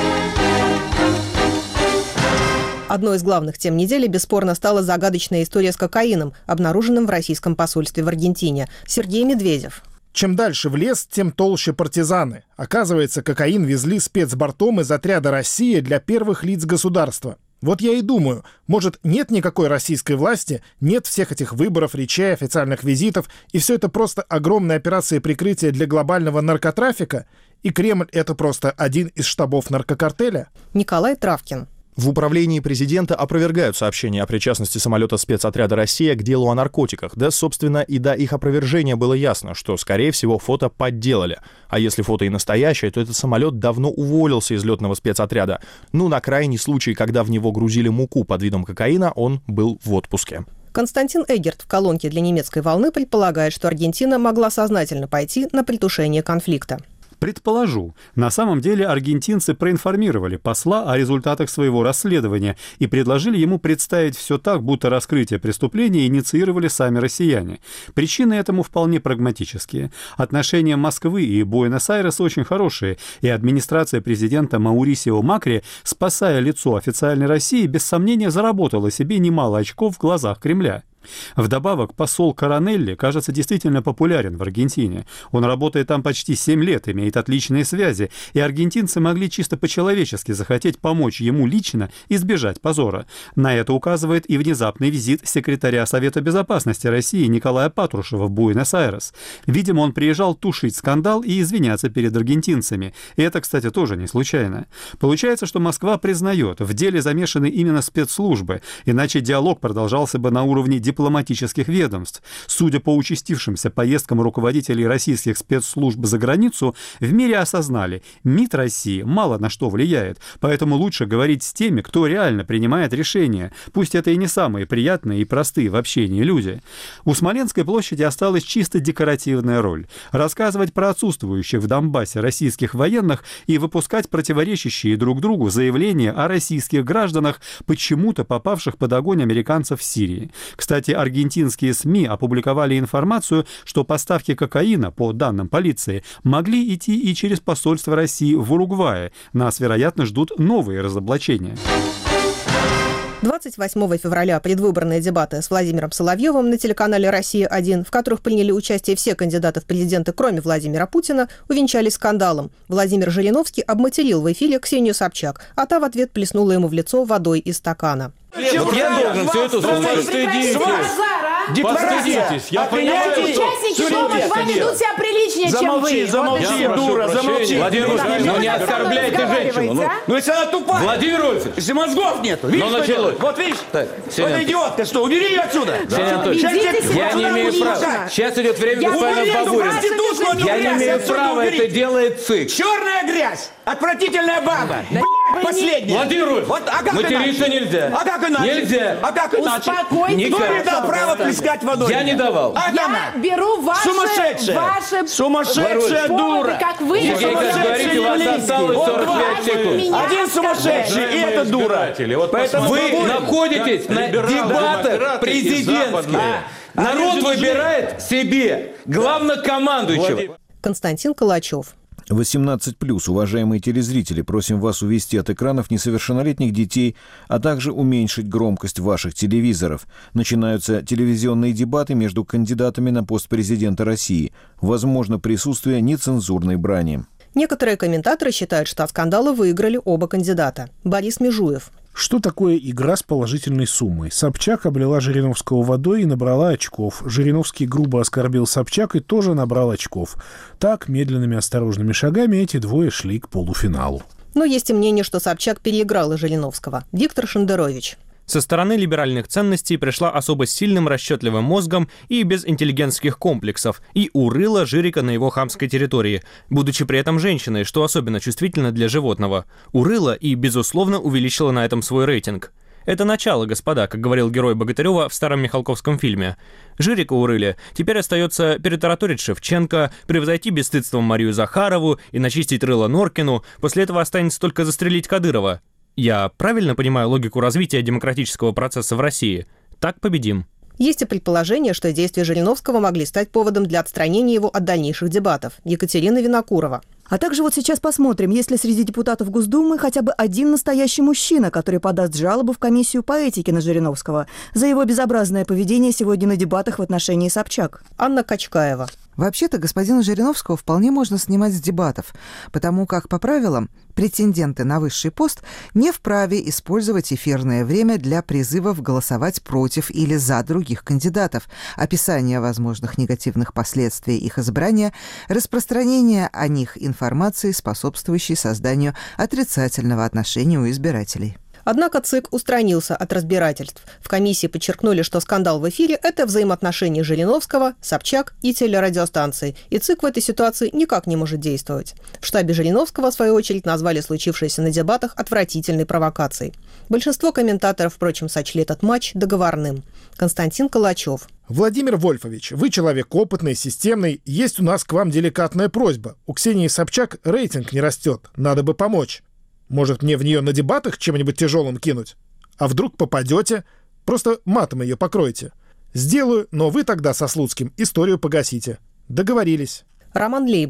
Одной из главных тем недели бесспорно стала загадочная история с кокаином, обнаруженным в российском посольстве в Аргентине. Сергей Медведев. Чем дальше в лес, тем толще партизаны. Оказывается, кокаин везли спецбортом из отряда «Россия» для первых лиц государства. Вот я и думаю, может, нет никакой российской власти, нет всех этих выборов, речей, официальных визитов, и все это просто огромная операция прикрытия для глобального наркотрафика, и Кремль — это просто один из штабов наркокартеля? Николай Травкин. В управлении президента опровергают сообщения о причастности самолета спецотряда «Россия» к делу о наркотиках. Да, собственно, и до их опровержения было ясно, что, скорее всего, фото подделали. А если фото и настоящее, то этот самолет давно уволился из летного спецотряда. Ну, на крайний случай, когда в него грузили муку под видом кокаина, он был в отпуске. Константин Эггерт в колонке для немецкой волны предполагает, что Аргентина могла сознательно пойти на притушение конфликта. Предположу, на самом деле аргентинцы проинформировали посла о результатах своего расследования и предложили ему представить все так, будто раскрытие преступления инициировали сами россияне. Причины этому вполне прагматические. Отношения Москвы и Буэнос-Айреса очень хорошие, и администрация президента Маурисио Макри, спасая лицо официальной России, без сомнения заработала себе немало очков в глазах Кремля. Вдобавок, посол Коронелли, кажется, действительно популярен в Аргентине. Он работает там почти семь лет, имеет отличные связи, и аргентинцы могли чисто по-человечески захотеть помочь ему лично избежать позора. На это указывает и внезапный визит секретаря Совета безопасности России Николая Патрушева в Буэнос-Айрес. Видимо, он приезжал тушить скандал и извиняться перед аргентинцами. И это, кстати, тоже не случайно. Получается, что Москва признает, в деле замешаны именно спецслужбы, иначе диалог продолжался бы на уровне дипломатических ведомств. Судя по участившимся поездкам руководителей российских спецслужб за границу, в мире осознали, МИД России мало на что влияет, поэтому лучше говорить с теми, кто реально принимает решения, пусть это и не самые приятные и простые в общении люди. У Смоленской площади осталась чисто декоративная роль – рассказывать про отсутствующих в Донбассе российских военных и выпускать противоречащие друг другу заявления о российских гражданах, почему-то попавших под огонь американцев в Сирии. Кстати, аргентинские СМИ опубликовали информацию, что поставки кокаина, по данным полиции, могли идти и через посольство России в Уругвае. Нас, вероятно, ждут новые разоблачения. двадцать восьмого февраля предвыборные дебаты с Владимиром Соловьевым на телеканале «Россия-один», в которых приняли участие все кандидаты в президенты, кроме Владимира Путина, увенчались скандалом. Владимир Жириновский обматерил в эфире Ксению Собчак, а та в ответ плеснула ему в лицо водой из стакана. Вот я должен все это слушать. Постыдитесь, я понимаю, что... Участники шоу с вами ведут себя приличнее, чем вы. Замолчи, дура, замолчи. Владимир Вольфович, ну не оскорбляй ты женщину. Ну, ну если она тупая. Владимир Вольфович. Если мозгов нету, видишь, ну, началось. Вот видишь, так, вот идиотка, что, убери ее отсюда. Ксения Анатольевна, я не имею права. Сейчас идет время господина Бабурина. Я не имею права, это делает ЦИК. Черная грязь, отвратительная баба. Последняя. Владимир Вольфович, вот, а материться нельзя. А как иначе? Нельзя. А как иначе? Успокойтесь. Кто мне дал право плескать водой? Я не давал. А я она? беру ваши... Сумасшедшая. Ваши... Сумасшедшая дура. Как вы. Сергей, как говорите, у вас осталось сорок пять секунд. Один сумасшедший, и это дура. Вот поэтому вы находитесь на дебатах президентских. Народ выбирает себе главнокомандующего. Константин Калачев. восемнадцать плюс, уважаемые телезрители, просим вас увести от экранов несовершеннолетних детей, а также уменьшить громкость ваших телевизоров. Начинаются телевизионные дебаты между кандидатами на пост президента России. Возможно присутствие нецензурной брани. Некоторые комментаторы считают, что от скандала выиграли оба кандидата. Борис Межуев. Что такое игра с положительной суммой? Собчак облила Жириновского водой и набрала очков. Жириновский грубо оскорбил Собчак и тоже набрал очков. Так, медленными осторожными шагами эти двое шли к полуфиналу. Но есть и мнение, что Собчак переиграла Жириновского. Виктор Шендерович. Со стороны либеральных ценностей пришла особо сильным расчетливым мозгом и без интеллигентских комплексов, и урыла Жирика на его хамской территории, будучи при этом женщиной, что особенно чувствительно для животного. Урыла и, безусловно, увеличила на этом свой рейтинг. Это начало, господа, как говорил герой Богатырева в старом Михалковском фильме. Жирика урыли, теперь остается перетараторить Шевченко, превзойти бесстыдством Марию Захарову и начистить рыло Норкину, после этого останется только застрелить Кадырова. Я правильно понимаю логику развития демократического процесса в России? Так победим. Есть и предположение, что действия Жириновского могли стать поводом для отстранения его от дальнейших дебатов. Екатерина Винокурова. А также вот сейчас посмотрим, есть ли среди депутатов Госдумы хотя бы один настоящий мужчина, который подаст жалобу в комиссию по этике на Жириновского за его безобразное поведение сегодня на дебатах в отношении Собчак. Анна Качкаева. Вообще-то господина Жириновского вполне можно снимать с дебатов, потому как, по правилам, претенденты на высший пост не вправе использовать эфирное время для призывов голосовать против или за других кандидатов, описания возможных негативных последствий их избрания, распространения о них информации, способствующей созданию отрицательного отношения у избирателей. Однако ЦИК устранился от разбирательств. В комиссии подчеркнули, что скандал в эфире – это взаимоотношения Жириновского, Собчак и телерадиостанции, и ЦИК в этой ситуации никак не может действовать. В штабе Жириновского, в свою очередь, назвали случившееся на дебатах отвратительной провокацией. Большинство комментаторов, впрочем, сочли этот матч договорным. Константин Калачев. Владимир Вольфович, вы человек опытный, системный. Есть у нас к вам деликатная просьба. У Ксении Собчак рейтинг не растет. Надо бы помочь. Может, мне в нее на дебатах чем-нибудь тяжелым кинуть? А вдруг попадете? Просто матом ее покройте. Сделаю, но вы тогда со Слуцким историю погасите. Договорились. Роман Лейбов.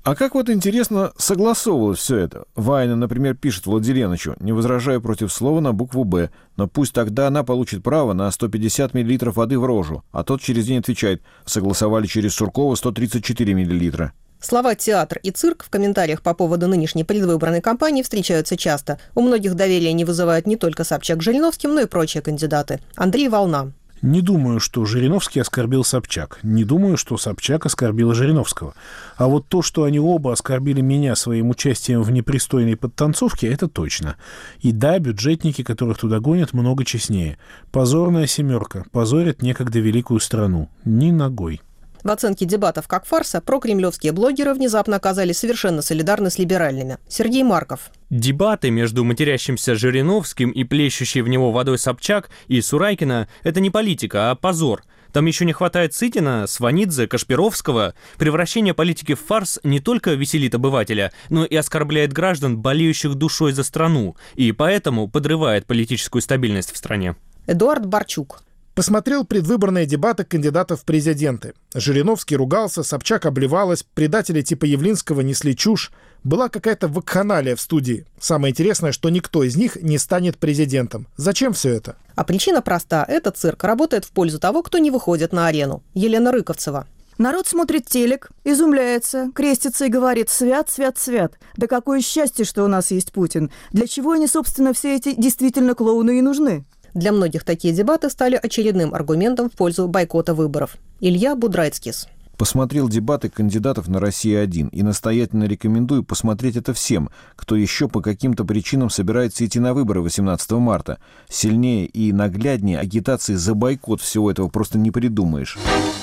А как вот интересно согласовывалось все это? Вайна, например, пишет Владиленовичу: «Не возражаю против слова на букву «Б», но пусть тогда она получит право на сто пятьдесят миллилитров воды в рожу». А тот через день отвечает: «Согласовали через Суркова сто тридцать четыре миллилитра». Слова «театр» и «цирк» в комментариях по поводу нынешней предвыборной кампании встречаются часто. У многих доверия не вызывают не только Собчак с Жириновским, но и прочие кандидаты. Андрей Волна. Не думаю, что Жириновский оскорбил Собчак. Не думаю, что Собчак оскорбила Жириновского. А вот то, что они оба оскорбили меня своим участием в непристойной подтанцовке, это точно. И да, бюджетники, которых туда гонят, много честнее. Позорная семерка. Позорят некогда великую страну. Ни ногой. В оценке дебатов как фарса прокремлевские блогеры внезапно оказались совершенно солидарны с либеральными. Сергей Марков. Дебаты между матерящимся Жириновским и плещущей в него водой Собчак и Сурайкина – это не политика, а позор. Там еще не хватает Сытина, Сванидзе, Кашпировского. Превращение политики в фарс не только веселит обывателя, но и оскорбляет граждан, болеющих душой за страну, и поэтому подрывает политическую стабильность в стране. Эдуард Барчук. Посмотрел предвыборные дебаты кандидатов в президенты. Жириновский ругался, Собчак обливалась, предатели типа Явлинского несли чушь. Была какая-то вакханалия в студии. Самое интересное, что никто из них не станет президентом. Зачем все это? А причина проста. Этот цирк работает в пользу того, кто не выходит на арену. Елена Рыковцева. Народ смотрит телек, изумляется, крестится и говорит: «Свят, свят, свят». Да какое счастье, что у нас есть Путин. Для чего они, собственно, все эти действительно клоуны и нужны? Для многих такие дебаты стали очередным аргументом в пользу бойкота выборов. Илья Будрайцкис. Посмотрел дебаты кандидатов на «Россия-один» и настоятельно рекомендую посмотреть это всем, кто еще по каким-то причинам собирается идти на выборы восемнадцатого марта. Сильнее и нагляднее агитации за бойкот всего этого просто не придумаешь.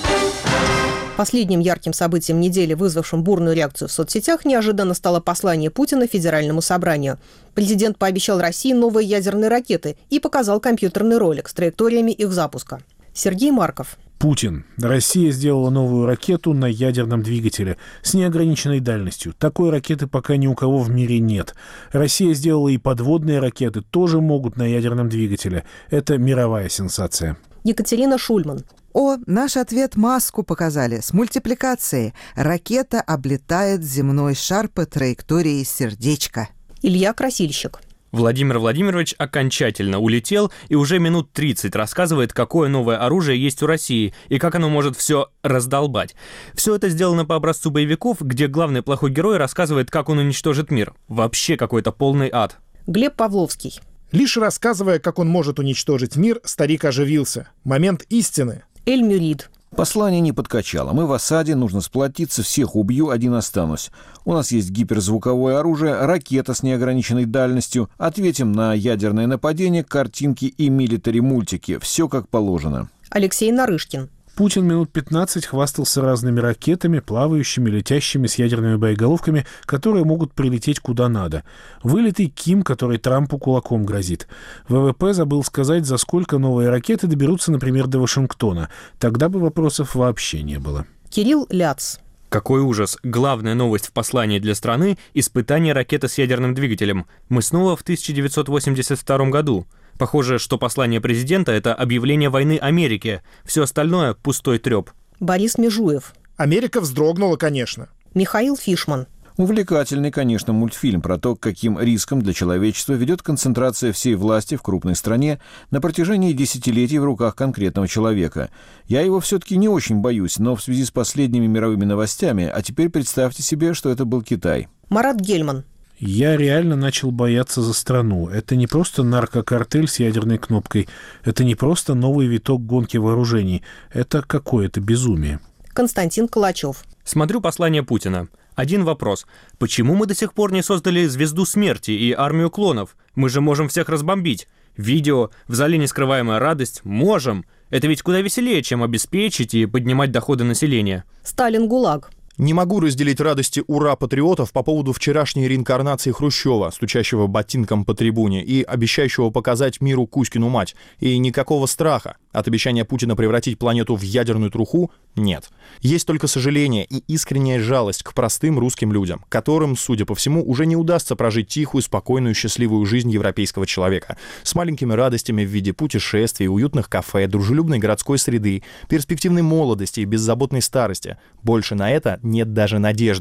Последним ярким событием недели, вызвавшим бурную реакцию в соцсетях, неожиданно стало послание Путина Федеральному собранию. Президент пообещал России новые ядерные ракеты и показал компьютерный ролик с траекториями их запуска. Сергей Марков. Путин. Россия сделала новую ракету на ядерном двигателе с неограниченной дальностью. Такой ракеты пока ни у кого в мире нет. Россия сделала и подводные ракеты, тоже могут на ядерном двигателе. Это мировая сенсация. Екатерина Шульман. О, наш ответ Маску показали с мультипликацией. Ракета облетает земной шар по траектории сердечка. Илья Красильщик. Владимир Владимирович окончательно улетел и уже минут тридцать рассказывает, какое новое оружие есть у России и как оно может все раздолбать. Все это сделано по образцу боевиков, где главный плохой герой рассказывает, как он уничтожит мир. Вообще какой-то полный ад. Глеб Павловский. Лишь рассказывая, как он может уничтожить мир, старик оживился. Момент истины. Эль-Мюрид. Послание не подкачало. Мы в осаде, нужно сплотиться, всех убью, один останусь. У нас есть гиперзвуковое оружие, ракета с неограниченной дальностью. Ответим на ядерное нападение, картинки и милитари-мультики. Все как положено. Алексей Нарышкин. Путин минут пятнадцать хвастался разными ракетами, плавающими, летящими с ядерными боеголовками, которые могут прилететь куда надо. Вылитый Ким, который Трампу кулаком грозит. ВВП забыл сказать, за сколько новые ракеты доберутся, например, до Вашингтона. Тогда бы вопросов вообще не было. Кирилл Ляц. Какой ужас. Главная новость в послании для страны – испытание ракеты с ядерным двигателем. Мы снова в тысяча девятьсот восемьдесят втором году. Похоже, что послание президента – это объявление войны Америке. Все остальное – пустой треп. Борис Межуев. Америка вздрогнула, конечно. Михаил Фишман. Увлекательный, конечно, мультфильм про то, к каким рискам для человечества ведет концентрация всей власти в крупной стране на протяжении десятилетий в руках конкретного человека. Я его все-таки не очень боюсь, но в связи с последними мировыми новостями, а теперь представьте себе, что это был Китай. Марат Гельман. Я реально начал бояться за страну. Это не просто наркокартель с ядерной кнопкой. Это не просто новый виток гонки вооружений. Это какое-то безумие. Константин Калачев. Смотрю послание Путина. Один вопрос. Почему мы до сих пор не создали звезду смерти и армию клонов? Мы же можем всех разбомбить. Видео, в зале нескрываемая радость. Можем. Это ведь куда веселее, чем обеспечить и поднимать доходы населения. Сталин ГУЛАГ. Не могу разделить радости ура-патриотов по поводу вчерашней реинкарнации Хрущева, стучащего ботинком по трибуне и обещающего показать миру Кузькину мать. И никакого страха от обещания Путина превратить планету в ядерную труху нет. Есть только сожаление и искренняя жалость к простым русским людям, которым, судя по всему, уже не удастся прожить тихую, спокойную, счастливую жизнь европейского человека. С маленькими радостями в виде путешествий, уютных кафе, дружелюбной городской среды, перспективной молодости и беззаботной старости. Больше на это нет даже надежды.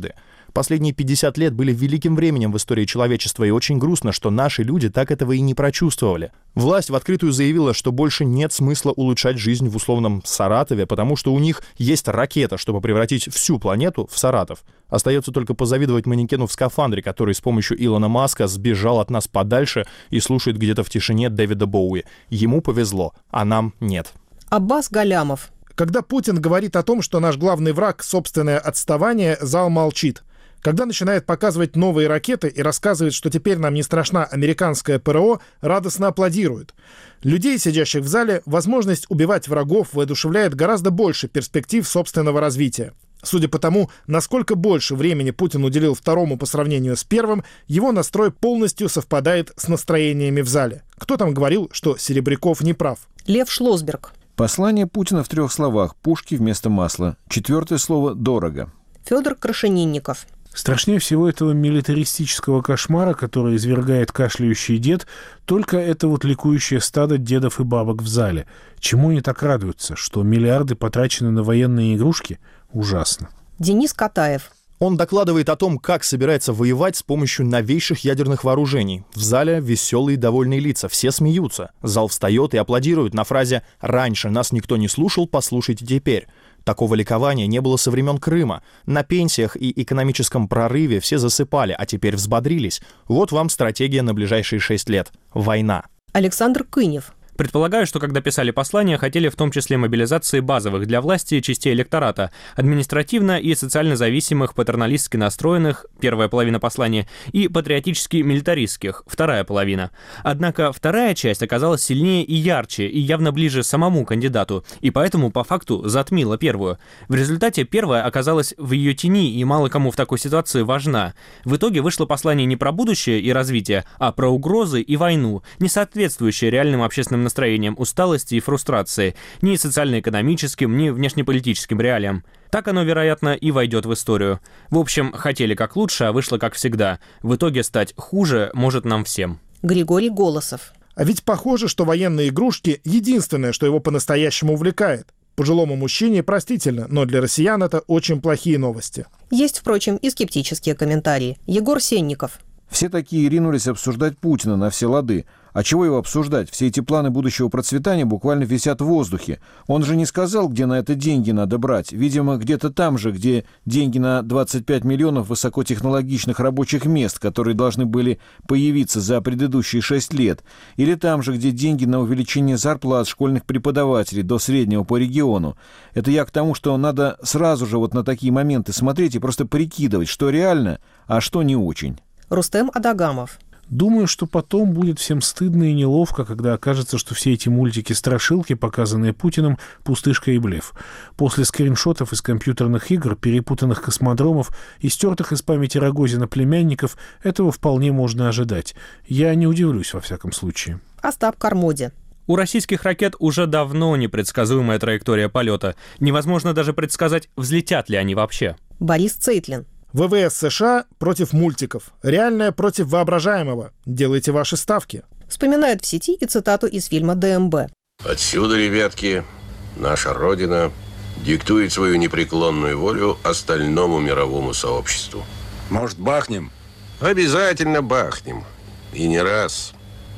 Последние пятьдесят лет были великим временем в истории человечества, и очень грустно, что наши люди так этого и не прочувствовали. Власть в открытую заявила, что больше нет смысла улучшать жизнь в условном Саратове, потому что у них есть ракета, чтобы превратить всю планету в Саратов. Остается только позавидовать манекену в скафандре, который с помощью Илона Маска сбежал от нас подальше и слушает где-то в тишине Дэвида Боуи. Ему повезло, а нам нет. Аббас Галямов. Когда Путин говорит о том, что наш главный враг — собственное отставание, зал молчит. Когда начинает показывать новые ракеты и рассказывает, что теперь нам не страшна американская ПРО, радостно аплодируют. Людей, сидящих в зале, возможность убивать врагов воодушевляет гораздо больше перспектив собственного развития. Судя по тому, насколько больше времени Путин уделил второму по сравнению с первым, его настрой полностью совпадает с настроениями в зале. Кто там говорил, что Серебряков не прав? Лев Шлосберг. Послание Путина в трех словах. Пушки вместо масла. Четвертое слово «дорого». Федор Крашенинников. Страшнее всего этого милитаристического кошмара, который извергает кашляющий дед, только это вот ликующее стадо дедов и бабок в зале. Чему они так радуются? Что миллиарды потрачены на военные игрушки? Ужасно. Денис Катаев. Он докладывает о том, как собирается воевать с помощью новейших ядерных вооружений. В зале веселые и довольные лица, все смеются. Зал встает и аплодирует на фразе «Раньше нас никто не слушал, послушайте теперь». Такого ликования не было со времен Крыма. На пенсиях и экономическом прорыве все засыпали, а теперь взбодрились. Вот вам стратегия на ближайшие шесть лет. Война. Александр Кынев. Предполагаю, что когда писали послание, хотели в том числе мобилизации базовых для власти частей электората, административно и социально зависимых, патерналистски настроенных, первая половина послания, и патриотически-милитаристских, вторая половина. Однако вторая часть оказалась сильнее и ярче, и явно ближе самому кандидату, и поэтому по факту затмила первую. В результате первая оказалась в ее тени и мало кому в такой ситуации важна. В итоге вышло послание не про будущее и развитие, а про угрозы и войну, не соответствующие реальным общественным настроением усталости и фрустрации, ни социально-экономическим, ни внешнеполитическим реалиям. Так оно, вероятно, и войдет в историю. В общем, хотели как лучше, а вышло как всегда. В итоге стать хуже может нам всем. Григорий Голосов. А ведь похоже, что военные игрушки — единственное, что его по-настоящему увлекает. Пожилому мужчине простительно, но для россиян это очень плохие новости. Есть, впрочем, и скептические комментарии. Егор Сенников. Все такие ринулись обсуждать Путина на все лады. А чего его обсуждать? Все эти планы будущего процветания буквально висят в воздухе. Он же не сказал, где на это деньги надо брать. Видимо, где-то там же, где деньги на двадцать пять миллионов высокотехнологичных рабочих мест, которые должны были появиться за предыдущие шесть лет. Или там же, где деньги на увеличение зарплат школьных преподавателей до среднего по региону. Это я к тому, что надо сразу же вот на такие моменты смотреть и просто прикидывать, что реально, а что не очень. Рустем Адагамов. Думаю, что потом будет всем стыдно и неловко, когда окажется, что все эти мультики-страшилки, показанные Путиным, пустышка и блеф. После скриншотов из компьютерных игр, перепутанных космодромов и стертых из памяти Рогозина племянников, этого вполне можно ожидать. Я не удивлюсь, во всяком случае. Остап Кармоди. У российских ракет уже давно непредсказуемая траектория полета. Невозможно даже предсказать, взлетят ли они вообще. Борис Цейтлин. ВВС США против мультиков. Реальное против воображаемого. Делайте ваши ставки. Вспоминает в сети и цитату из фильма ДМБ. Отсюда, ребятки, наша Родина диктует свою непреклонную волю остальному мировому сообществу. Может, бахнем? Обязательно бахнем. И не раз.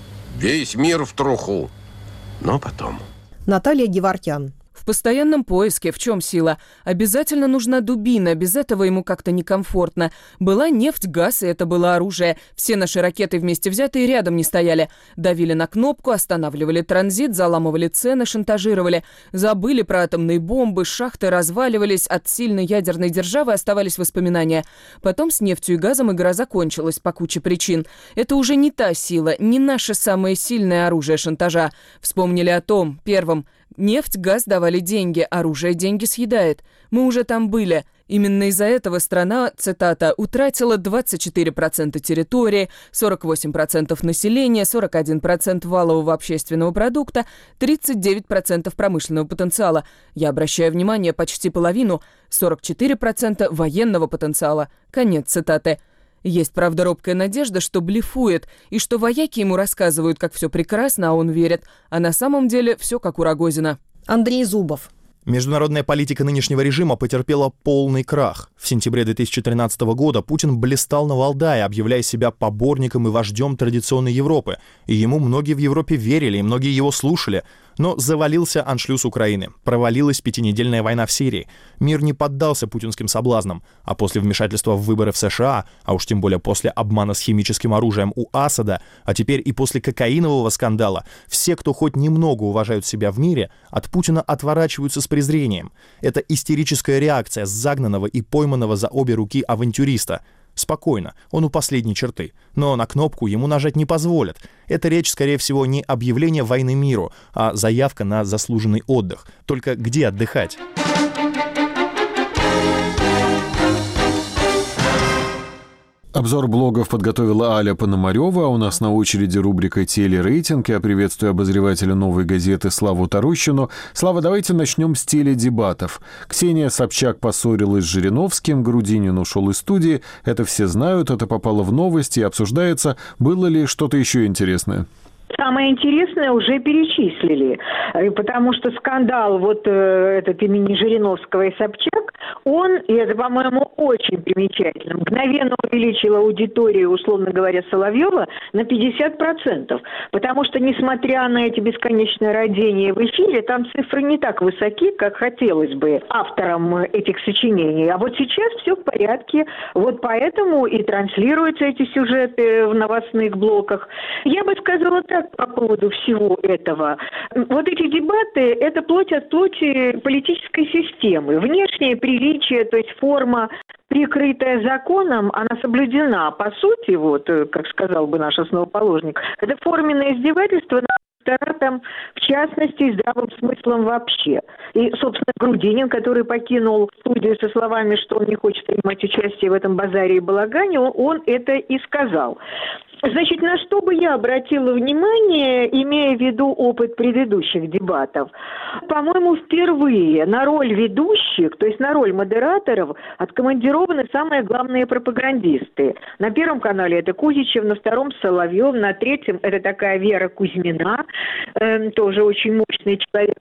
Весь мир в труху. Но потом. Наталья Геворкян. В постоянном поиске, в чем сила? Обязательно нужна дубина, без этого ему как-то некомфортно. Была нефть, газ, и это было оружие. Все наши ракеты вместе взятые рядом не стояли. Давили на кнопку, останавливали транзит, заламывали цены, шантажировали. Забыли про атомные бомбы, шахты разваливались, от сильной ядерной державы оставались воспоминания. Потом с нефтью и газом игра закончилась по куче причин. Это уже не та сила, не наше самое сильное оружие шантажа. Вспомнили о том, первом. Нефть, газ давали деньги, оружие деньги съедает. Мы уже там были. Именно из-за этого страна, цитата, утратила двадцать четыре процента территории, сорок восемь процентов населения, сорок один процент валового общественного продукта, тридцать девять процентов промышленного потенциала. Я обращаю внимание, почти половину, сорок четыре процента военного потенциала. Конец цитаты. Есть, правда, робкая надежда, что блефует, и что вояки ему рассказывают, как все прекрасно, а он верит. А на самом деле все как у Рогозина. Андрей Зубов. Международная политика нынешнего режима потерпела полный крах. В сентябре две тысячи тринадцатого года Путин блистал на Валдае, объявляя себя поборником и вождем традиционной Европы. И ему многие в Европе верили, и многие его слушали. Но завалился аншлюз Украины, провалилась пятинедельная война в Сирии. Мир не поддался путинским соблазнам. А после вмешательства в выборы в США, а уж тем более после обмана с химическим оружием у Асада, а теперь и после кокаинового скандала, все, кто хоть немного уважают себя в мире, от Путина отворачиваются с презрением. Это истерическая реакция загнанного и пойманного за обе руки авантюриста. Спокойно, он у последней черты. Но на кнопку ему нажать не позволят. Это речь, скорее всего, не объявление войны миру, а заявка на заслуженный отдых. Только где отдыхать? Обзор блогов подготовила Аля Пономарева, а у нас на очереди рубрика «Телерейтинг». Я приветствую обозревателя «Новой газеты» Славу Тарущину. Слава, давайте начнем с теледебатов. Ксения Собчак поссорилась с Жириновским, Грудинин ушел из студии. Это все знают, это попало в новости и обсуждается. Было ли что-то еще интересное? Самое интересное уже перечислили, потому что скандал вот этот имени Жириновского и Собчак, он, и это, по-моему, очень примечательно, мгновенно увеличил аудиторию, условно говоря, Соловьева на пятьдесят процентов, потому что, несмотря на эти бесконечные родения в эфире, там цифры не так высоки, как хотелось бы авторам этих сочинений. А вот сейчас все в порядке, вот поэтому и транслируются эти сюжеты в новостных блоках. Я бы сказала так по поводу всего этого. Вот эти дебаты – это плоть от плоти политической системы. Внешнее приличие, то есть форма, прикрытая законом, она соблюдена. По сути, вот, как сказал бы наш основоположник, это форменное издевательство над электоратом, в частности, и здравым смыслом вообще. И, собственно, Грудинин, который покинул студию со словами, что он не хочет принимать участие в этом базаре и балагане, он, он это и сказал. Значит, на что бы я обратила внимание, имея в виду опыт предыдущих дебатов? По-моему, впервые на роль ведущих, то есть на роль модераторов, откомандированы самые главные пропагандисты. На Первом канале это Кузичев, на Втором – Соловьев, на Третьем – это такая Вера Кузьмина, э, тоже очень мощный человек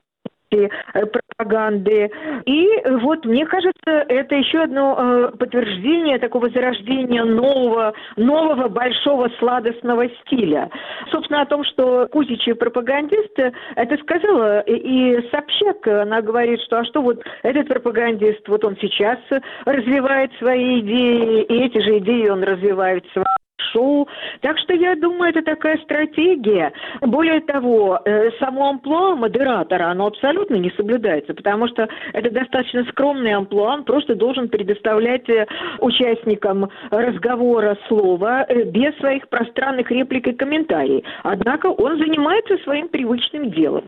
пропаганды. И вот, мне кажется, это еще одно э, подтверждение такого зарождения нового, нового большого сладостного стиля. Собственно, о том, что Кузичев пропагандист, это сказала и Собчак. Она говорит, что а что вот этот пропагандист, вот он сейчас развивает свои идеи, и эти же идеи он развивает в своем шоу. Так что я думаю, это такая стратегия. Более того, э, само амплуа модератора, оно абсолютно не соблюдается, потому что это достаточно скромный амплуа, он просто должен предоставлять э, участникам разговора слово э, без своих пространных реплик и комментариев. Однако он занимается своим привычным делом.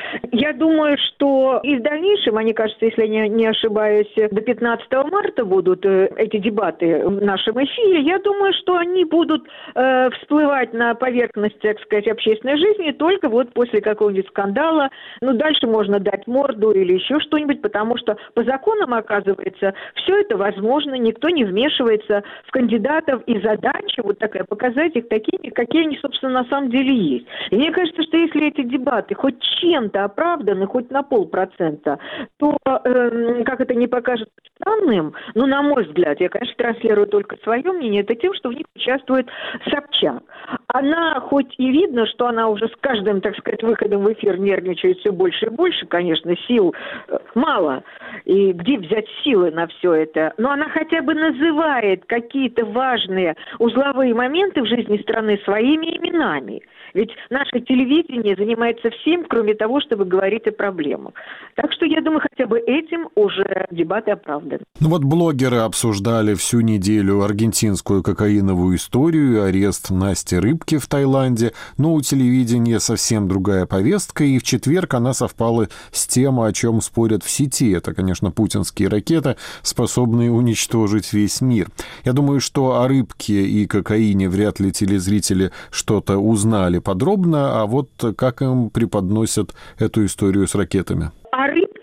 Я думаю, что и в дальнейшем, они, кажется, если я не ошибаюсь, до пятнадцатого марта будут э, эти дебаты в нашем эфире, я думаю, что они будут будут э, всплывать на поверхность, так сказать, общественной жизни только вот после какого-нибудь скандала. Ну, дальше можно дать морду или еще что-нибудь, потому что по законам, оказывается, все это возможно, никто не вмешивается в кандидатов, и задача вот такая, показать их такими, какие они, собственно, на самом деле есть. И мне кажется, что если эти дебаты хоть чем-то оправданы, хоть на полпроцента, то, э, как это не покажется странным, ну, на мой взгляд, я, конечно, транслирую только свое мнение, это тем, что в них участвует Собчак. Она, хоть и видно, что она уже с каждым, так сказать, выходом в эфир нервничает все больше и больше, конечно, сил мало, и где взять силы на все это, но она хотя бы называет какие-то важные узловые моменты в жизни страны своими именами. Ведь наше телевидение занимается всем, кроме того, чтобы говорить о проблемах. Так что, я думаю, хотя бы этим уже дебаты оправданы. Ну вот блогеры обсуждали всю неделю аргентинскую кокаиновую историю, арест Насти Рыбки в Таиланде, но у телевидения совсем другая повестка, и в четверг она совпала с тем, о чем спорят в сети. Это, конечно, путинские ракеты, способные уничтожить весь мир. Я думаю, что о Рыбке и кокаине вряд ли телезрители что-то узнали подробно, а вот как им преподносят эту историю с ракетами? О Рыбке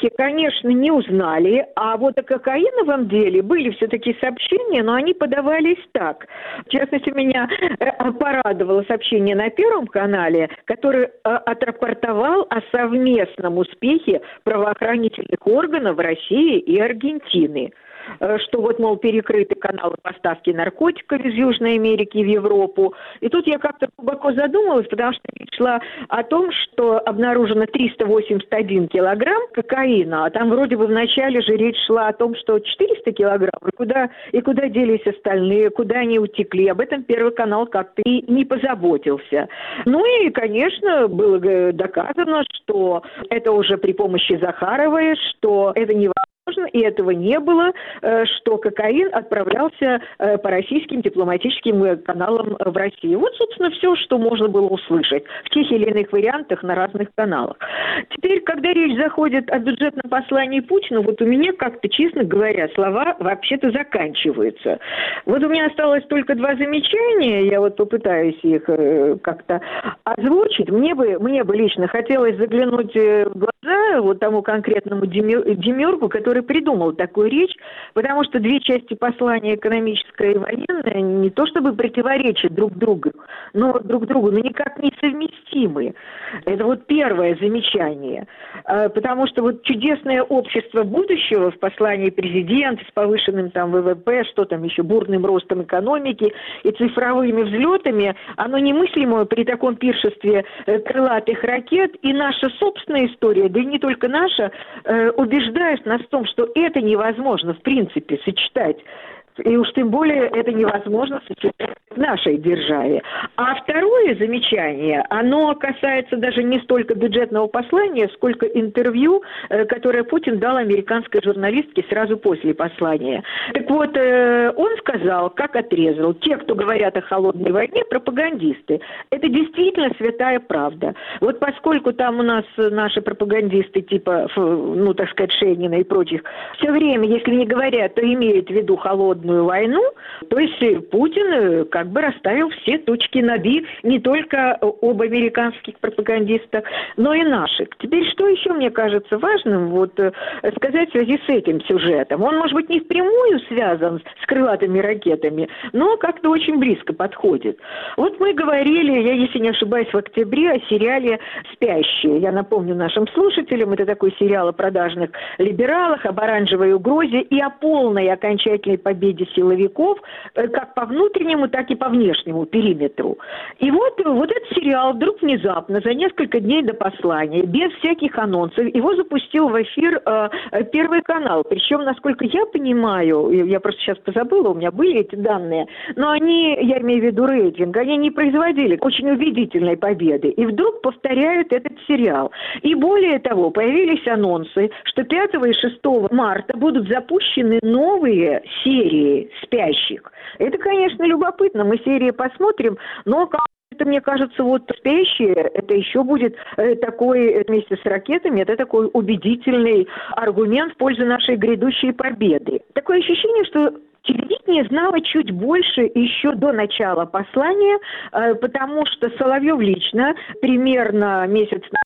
наркотики, конечно, не узнали, а вот о кокаиновом деле были все-таки сообщения, но они подавались так. В частности, меня порадовало сообщение на Первом канале, который отрапортовал о совместном успехе правоохранительных органов России и Аргентины. Что вот, мол, перекрыты каналы поставки наркотиков из Южной Америки в Европу. И тут я как-то глубоко задумалась, потому что речь шла о том, что обнаружено триста восемьдесят один килограмм кокаина, а там вроде бы вначале же речь шла о том, что четыреста килограмм, и куда, и куда делись остальные, куда они утекли. Об этом Первый канал как-то и не позаботился. Ну и, конечно, было доказано, что это уже при помощи Захаровой, что это не и этого не было, что кокаин отправлялся по российским дипломатическим каналам в Россию. Вот, собственно, все, что можно было услышать в тех или иных вариантах на разных каналах. Теперь, когда речь заходит о бюджетном послании Путину, вот у меня как-то, честно говоря, слова вообще-то заканчиваются. Вот у меня осталось только два замечания, я вот попытаюсь их как-то озвучить. Мне бы, мне бы лично хотелось заглянуть в глаза вот тому конкретному демиургу, который придумал такую речь, потому что две части послания, экономическое и военное, не то чтобы противоречат друг другу, но друг другу, но никак не совместимы. Это вот первое замечание. Потому что вот чудесное общество будущего в послании президента с повышенным там ВВП, что там еще, бурным ростом экономики и цифровыми взлетами, оно немыслимо при таком пиршестве крылатых ракет. И наша собственная история, да и не только наша, убеждает нас в том, что это невозможно в принципе сочетать. И уж тем более это невозможно сочетать в нашей державе. А второе замечание, оно касается даже не столько бюджетного послания, сколько интервью, которое Путин дал американской журналистке сразу после послания. Так вот, он сказал, как отрезал: те, кто говорят о холодной войне, пропагандисты. Это действительно святая правда. Вот поскольку там у нас наши пропагандисты типа, ну, так сказать, Шейнина и прочих, все время, если не говорят, то имеют в виду холодную войну, то есть Путин как бы расставил все точки над «и» не только об американских пропагандистах, но и наших. Теперь, что еще мне кажется важным вот, сказать в связи с этим сюжетом? Он, может быть, не впрямую связан с крылатыми ракетами, но как-то очень близко подходит. Вот мы говорили, я, если не ошибаюсь, в октябре о сериале «Спящие». Я напомню нашим слушателям, это такой сериал о продажных либералах, об оранжевой угрозе и о полной окончательной победе силовиков как по внутреннему, так и по внешнему периметру. И вот, вот этот сериал вдруг внезапно, за несколько дней до послания, без всяких анонсов, его запустил в эфир э, Первый канал. Причем, насколько я понимаю, я просто сейчас позабыла, у меня были эти данные, но они, я имею в виду рейтинг, они не производили очень убедительной победы. И вдруг повторяют этот сериал. И более того, появились анонсы, что пятого и шестого марта будут запущены новые серии «Спящих». Это, конечно, любопытно. Мы серии посмотрим, но это, мне кажется, вот «Спящие», это еще будет такой, вместе с ракетами, это такой убедительный аргумент в пользу нашей грядущей победы. Такое ощущение, что телевидение знало чуть больше еще до начала послания, потому что Соловьев лично примерно месяц назад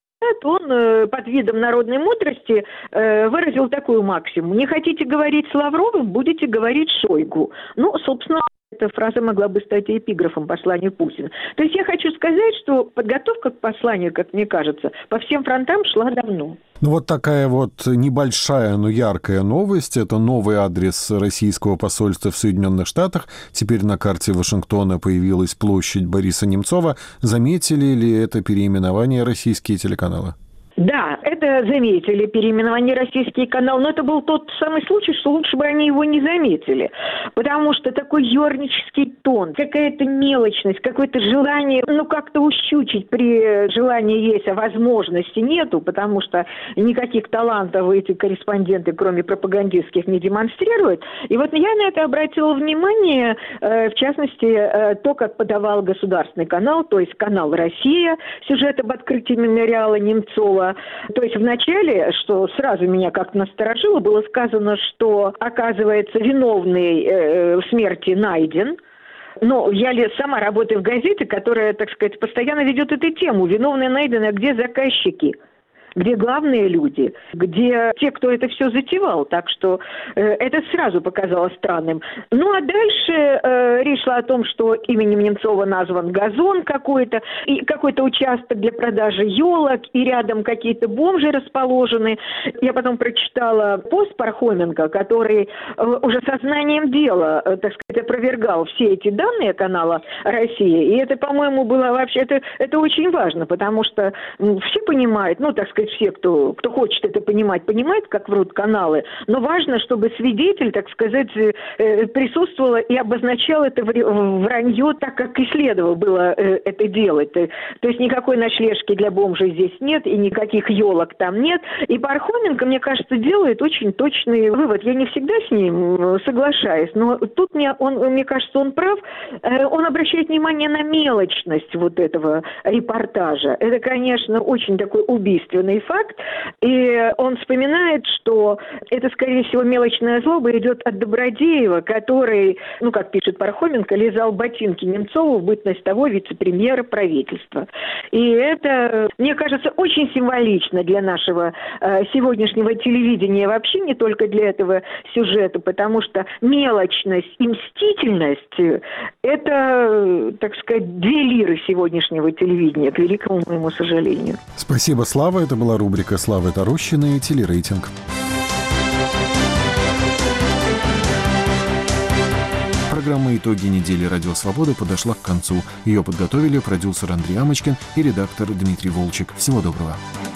он под видом народной мудрости выразил такую максимум: не хотите говорить с Лавровым, будете говорить Шойгу. Ну, собственно, эта фраза могла бы стать эпиграфом посланию Путина. То есть я хочу сказать, что подготовка к посланию, как мне кажется, по всем фронтам шла давно. Ну вот такая вот небольшая, но яркая новость. Это новый адрес российского посольства в Соединенных Штатах. Теперь на карте Вашингтона появилась площадь Бориса Немцова. Заметили ли это переименование российские телеканалы? Да, это заметили, переименование российский канал, но это был тот самый случай, что лучше бы они его не заметили, потому что такой ёрнический тон, какая-то мелочность, какое-то желание, ну, как-то ущучить при желании есть, а возможности нету, потому что никаких талантов эти корреспонденты, кроме пропагандистских, не демонстрируют. И вот я на это обратила внимание, в частности, то, как подавал государственный канал, то есть канал «Россия», сюжет об открытии мемориала Немцова. То есть вначале, что сразу меня как-то насторожило, было сказано, что, оказывается, виновный э, в смерти найден. Но я ли сама работаю в газете, которая, так сказать, постоянно ведет эту тему. Виновные найдены, а где заказчики? где главные люди, где те, кто это все затевал. Так что э, это сразу показалось странным. Ну а дальше э, речь шла о том, что именем Немцова назван газон какой-то, и какой-то участок для продажи елок, и рядом какие-то бомжи расположены. Я потом прочитала пост Пархоменко, который э, уже сознанием дела, э, так сказать, опровергал все эти данные канала «Россия». И это, по-моему, было вообще... Это, это очень важно, потому что ну, все понимают, ну, так сказать, все, кто, кто хочет это понимать, понимают, как врут каналы, но важно, чтобы свидетель, так сказать, э, присутствовал и обозначал это вранье так, как и следовало было э, это делать. То, то есть никакой ночлежки для бомжей здесь нет, и никаких елок там нет. И Пархоменко, мне кажется, делает очень точный вывод. Я не всегда с ним соглашаюсь, но тут мне, он, мне кажется, он прав. Э, он обращает внимание на мелочность вот этого репортажа. Это, конечно, очень такой убийственный факт. И он вспоминает, что это, скорее всего, мелочная злоба идет от Добродеева, который, ну, как пишет Пархоменко, лизал ботинки Немцову в бытность того вице-премьера правительства. И это, мне кажется, очень символично для нашего э, сегодняшнего телевидения, вообще не только для этого сюжета, потому что мелочность и мстительность – это, так сказать, две лиры сегодняшнего телевидения, к великому моему сожалению. Спасибо, Слава. Это была рубрика Славы Тарущиной «Телерейтинг». Программа «Итоги недели Радио Свобода» подошла к концу. Ее подготовили продюсер Андрей Амочкин и редактор Дмитрий Волчек. Всего доброго.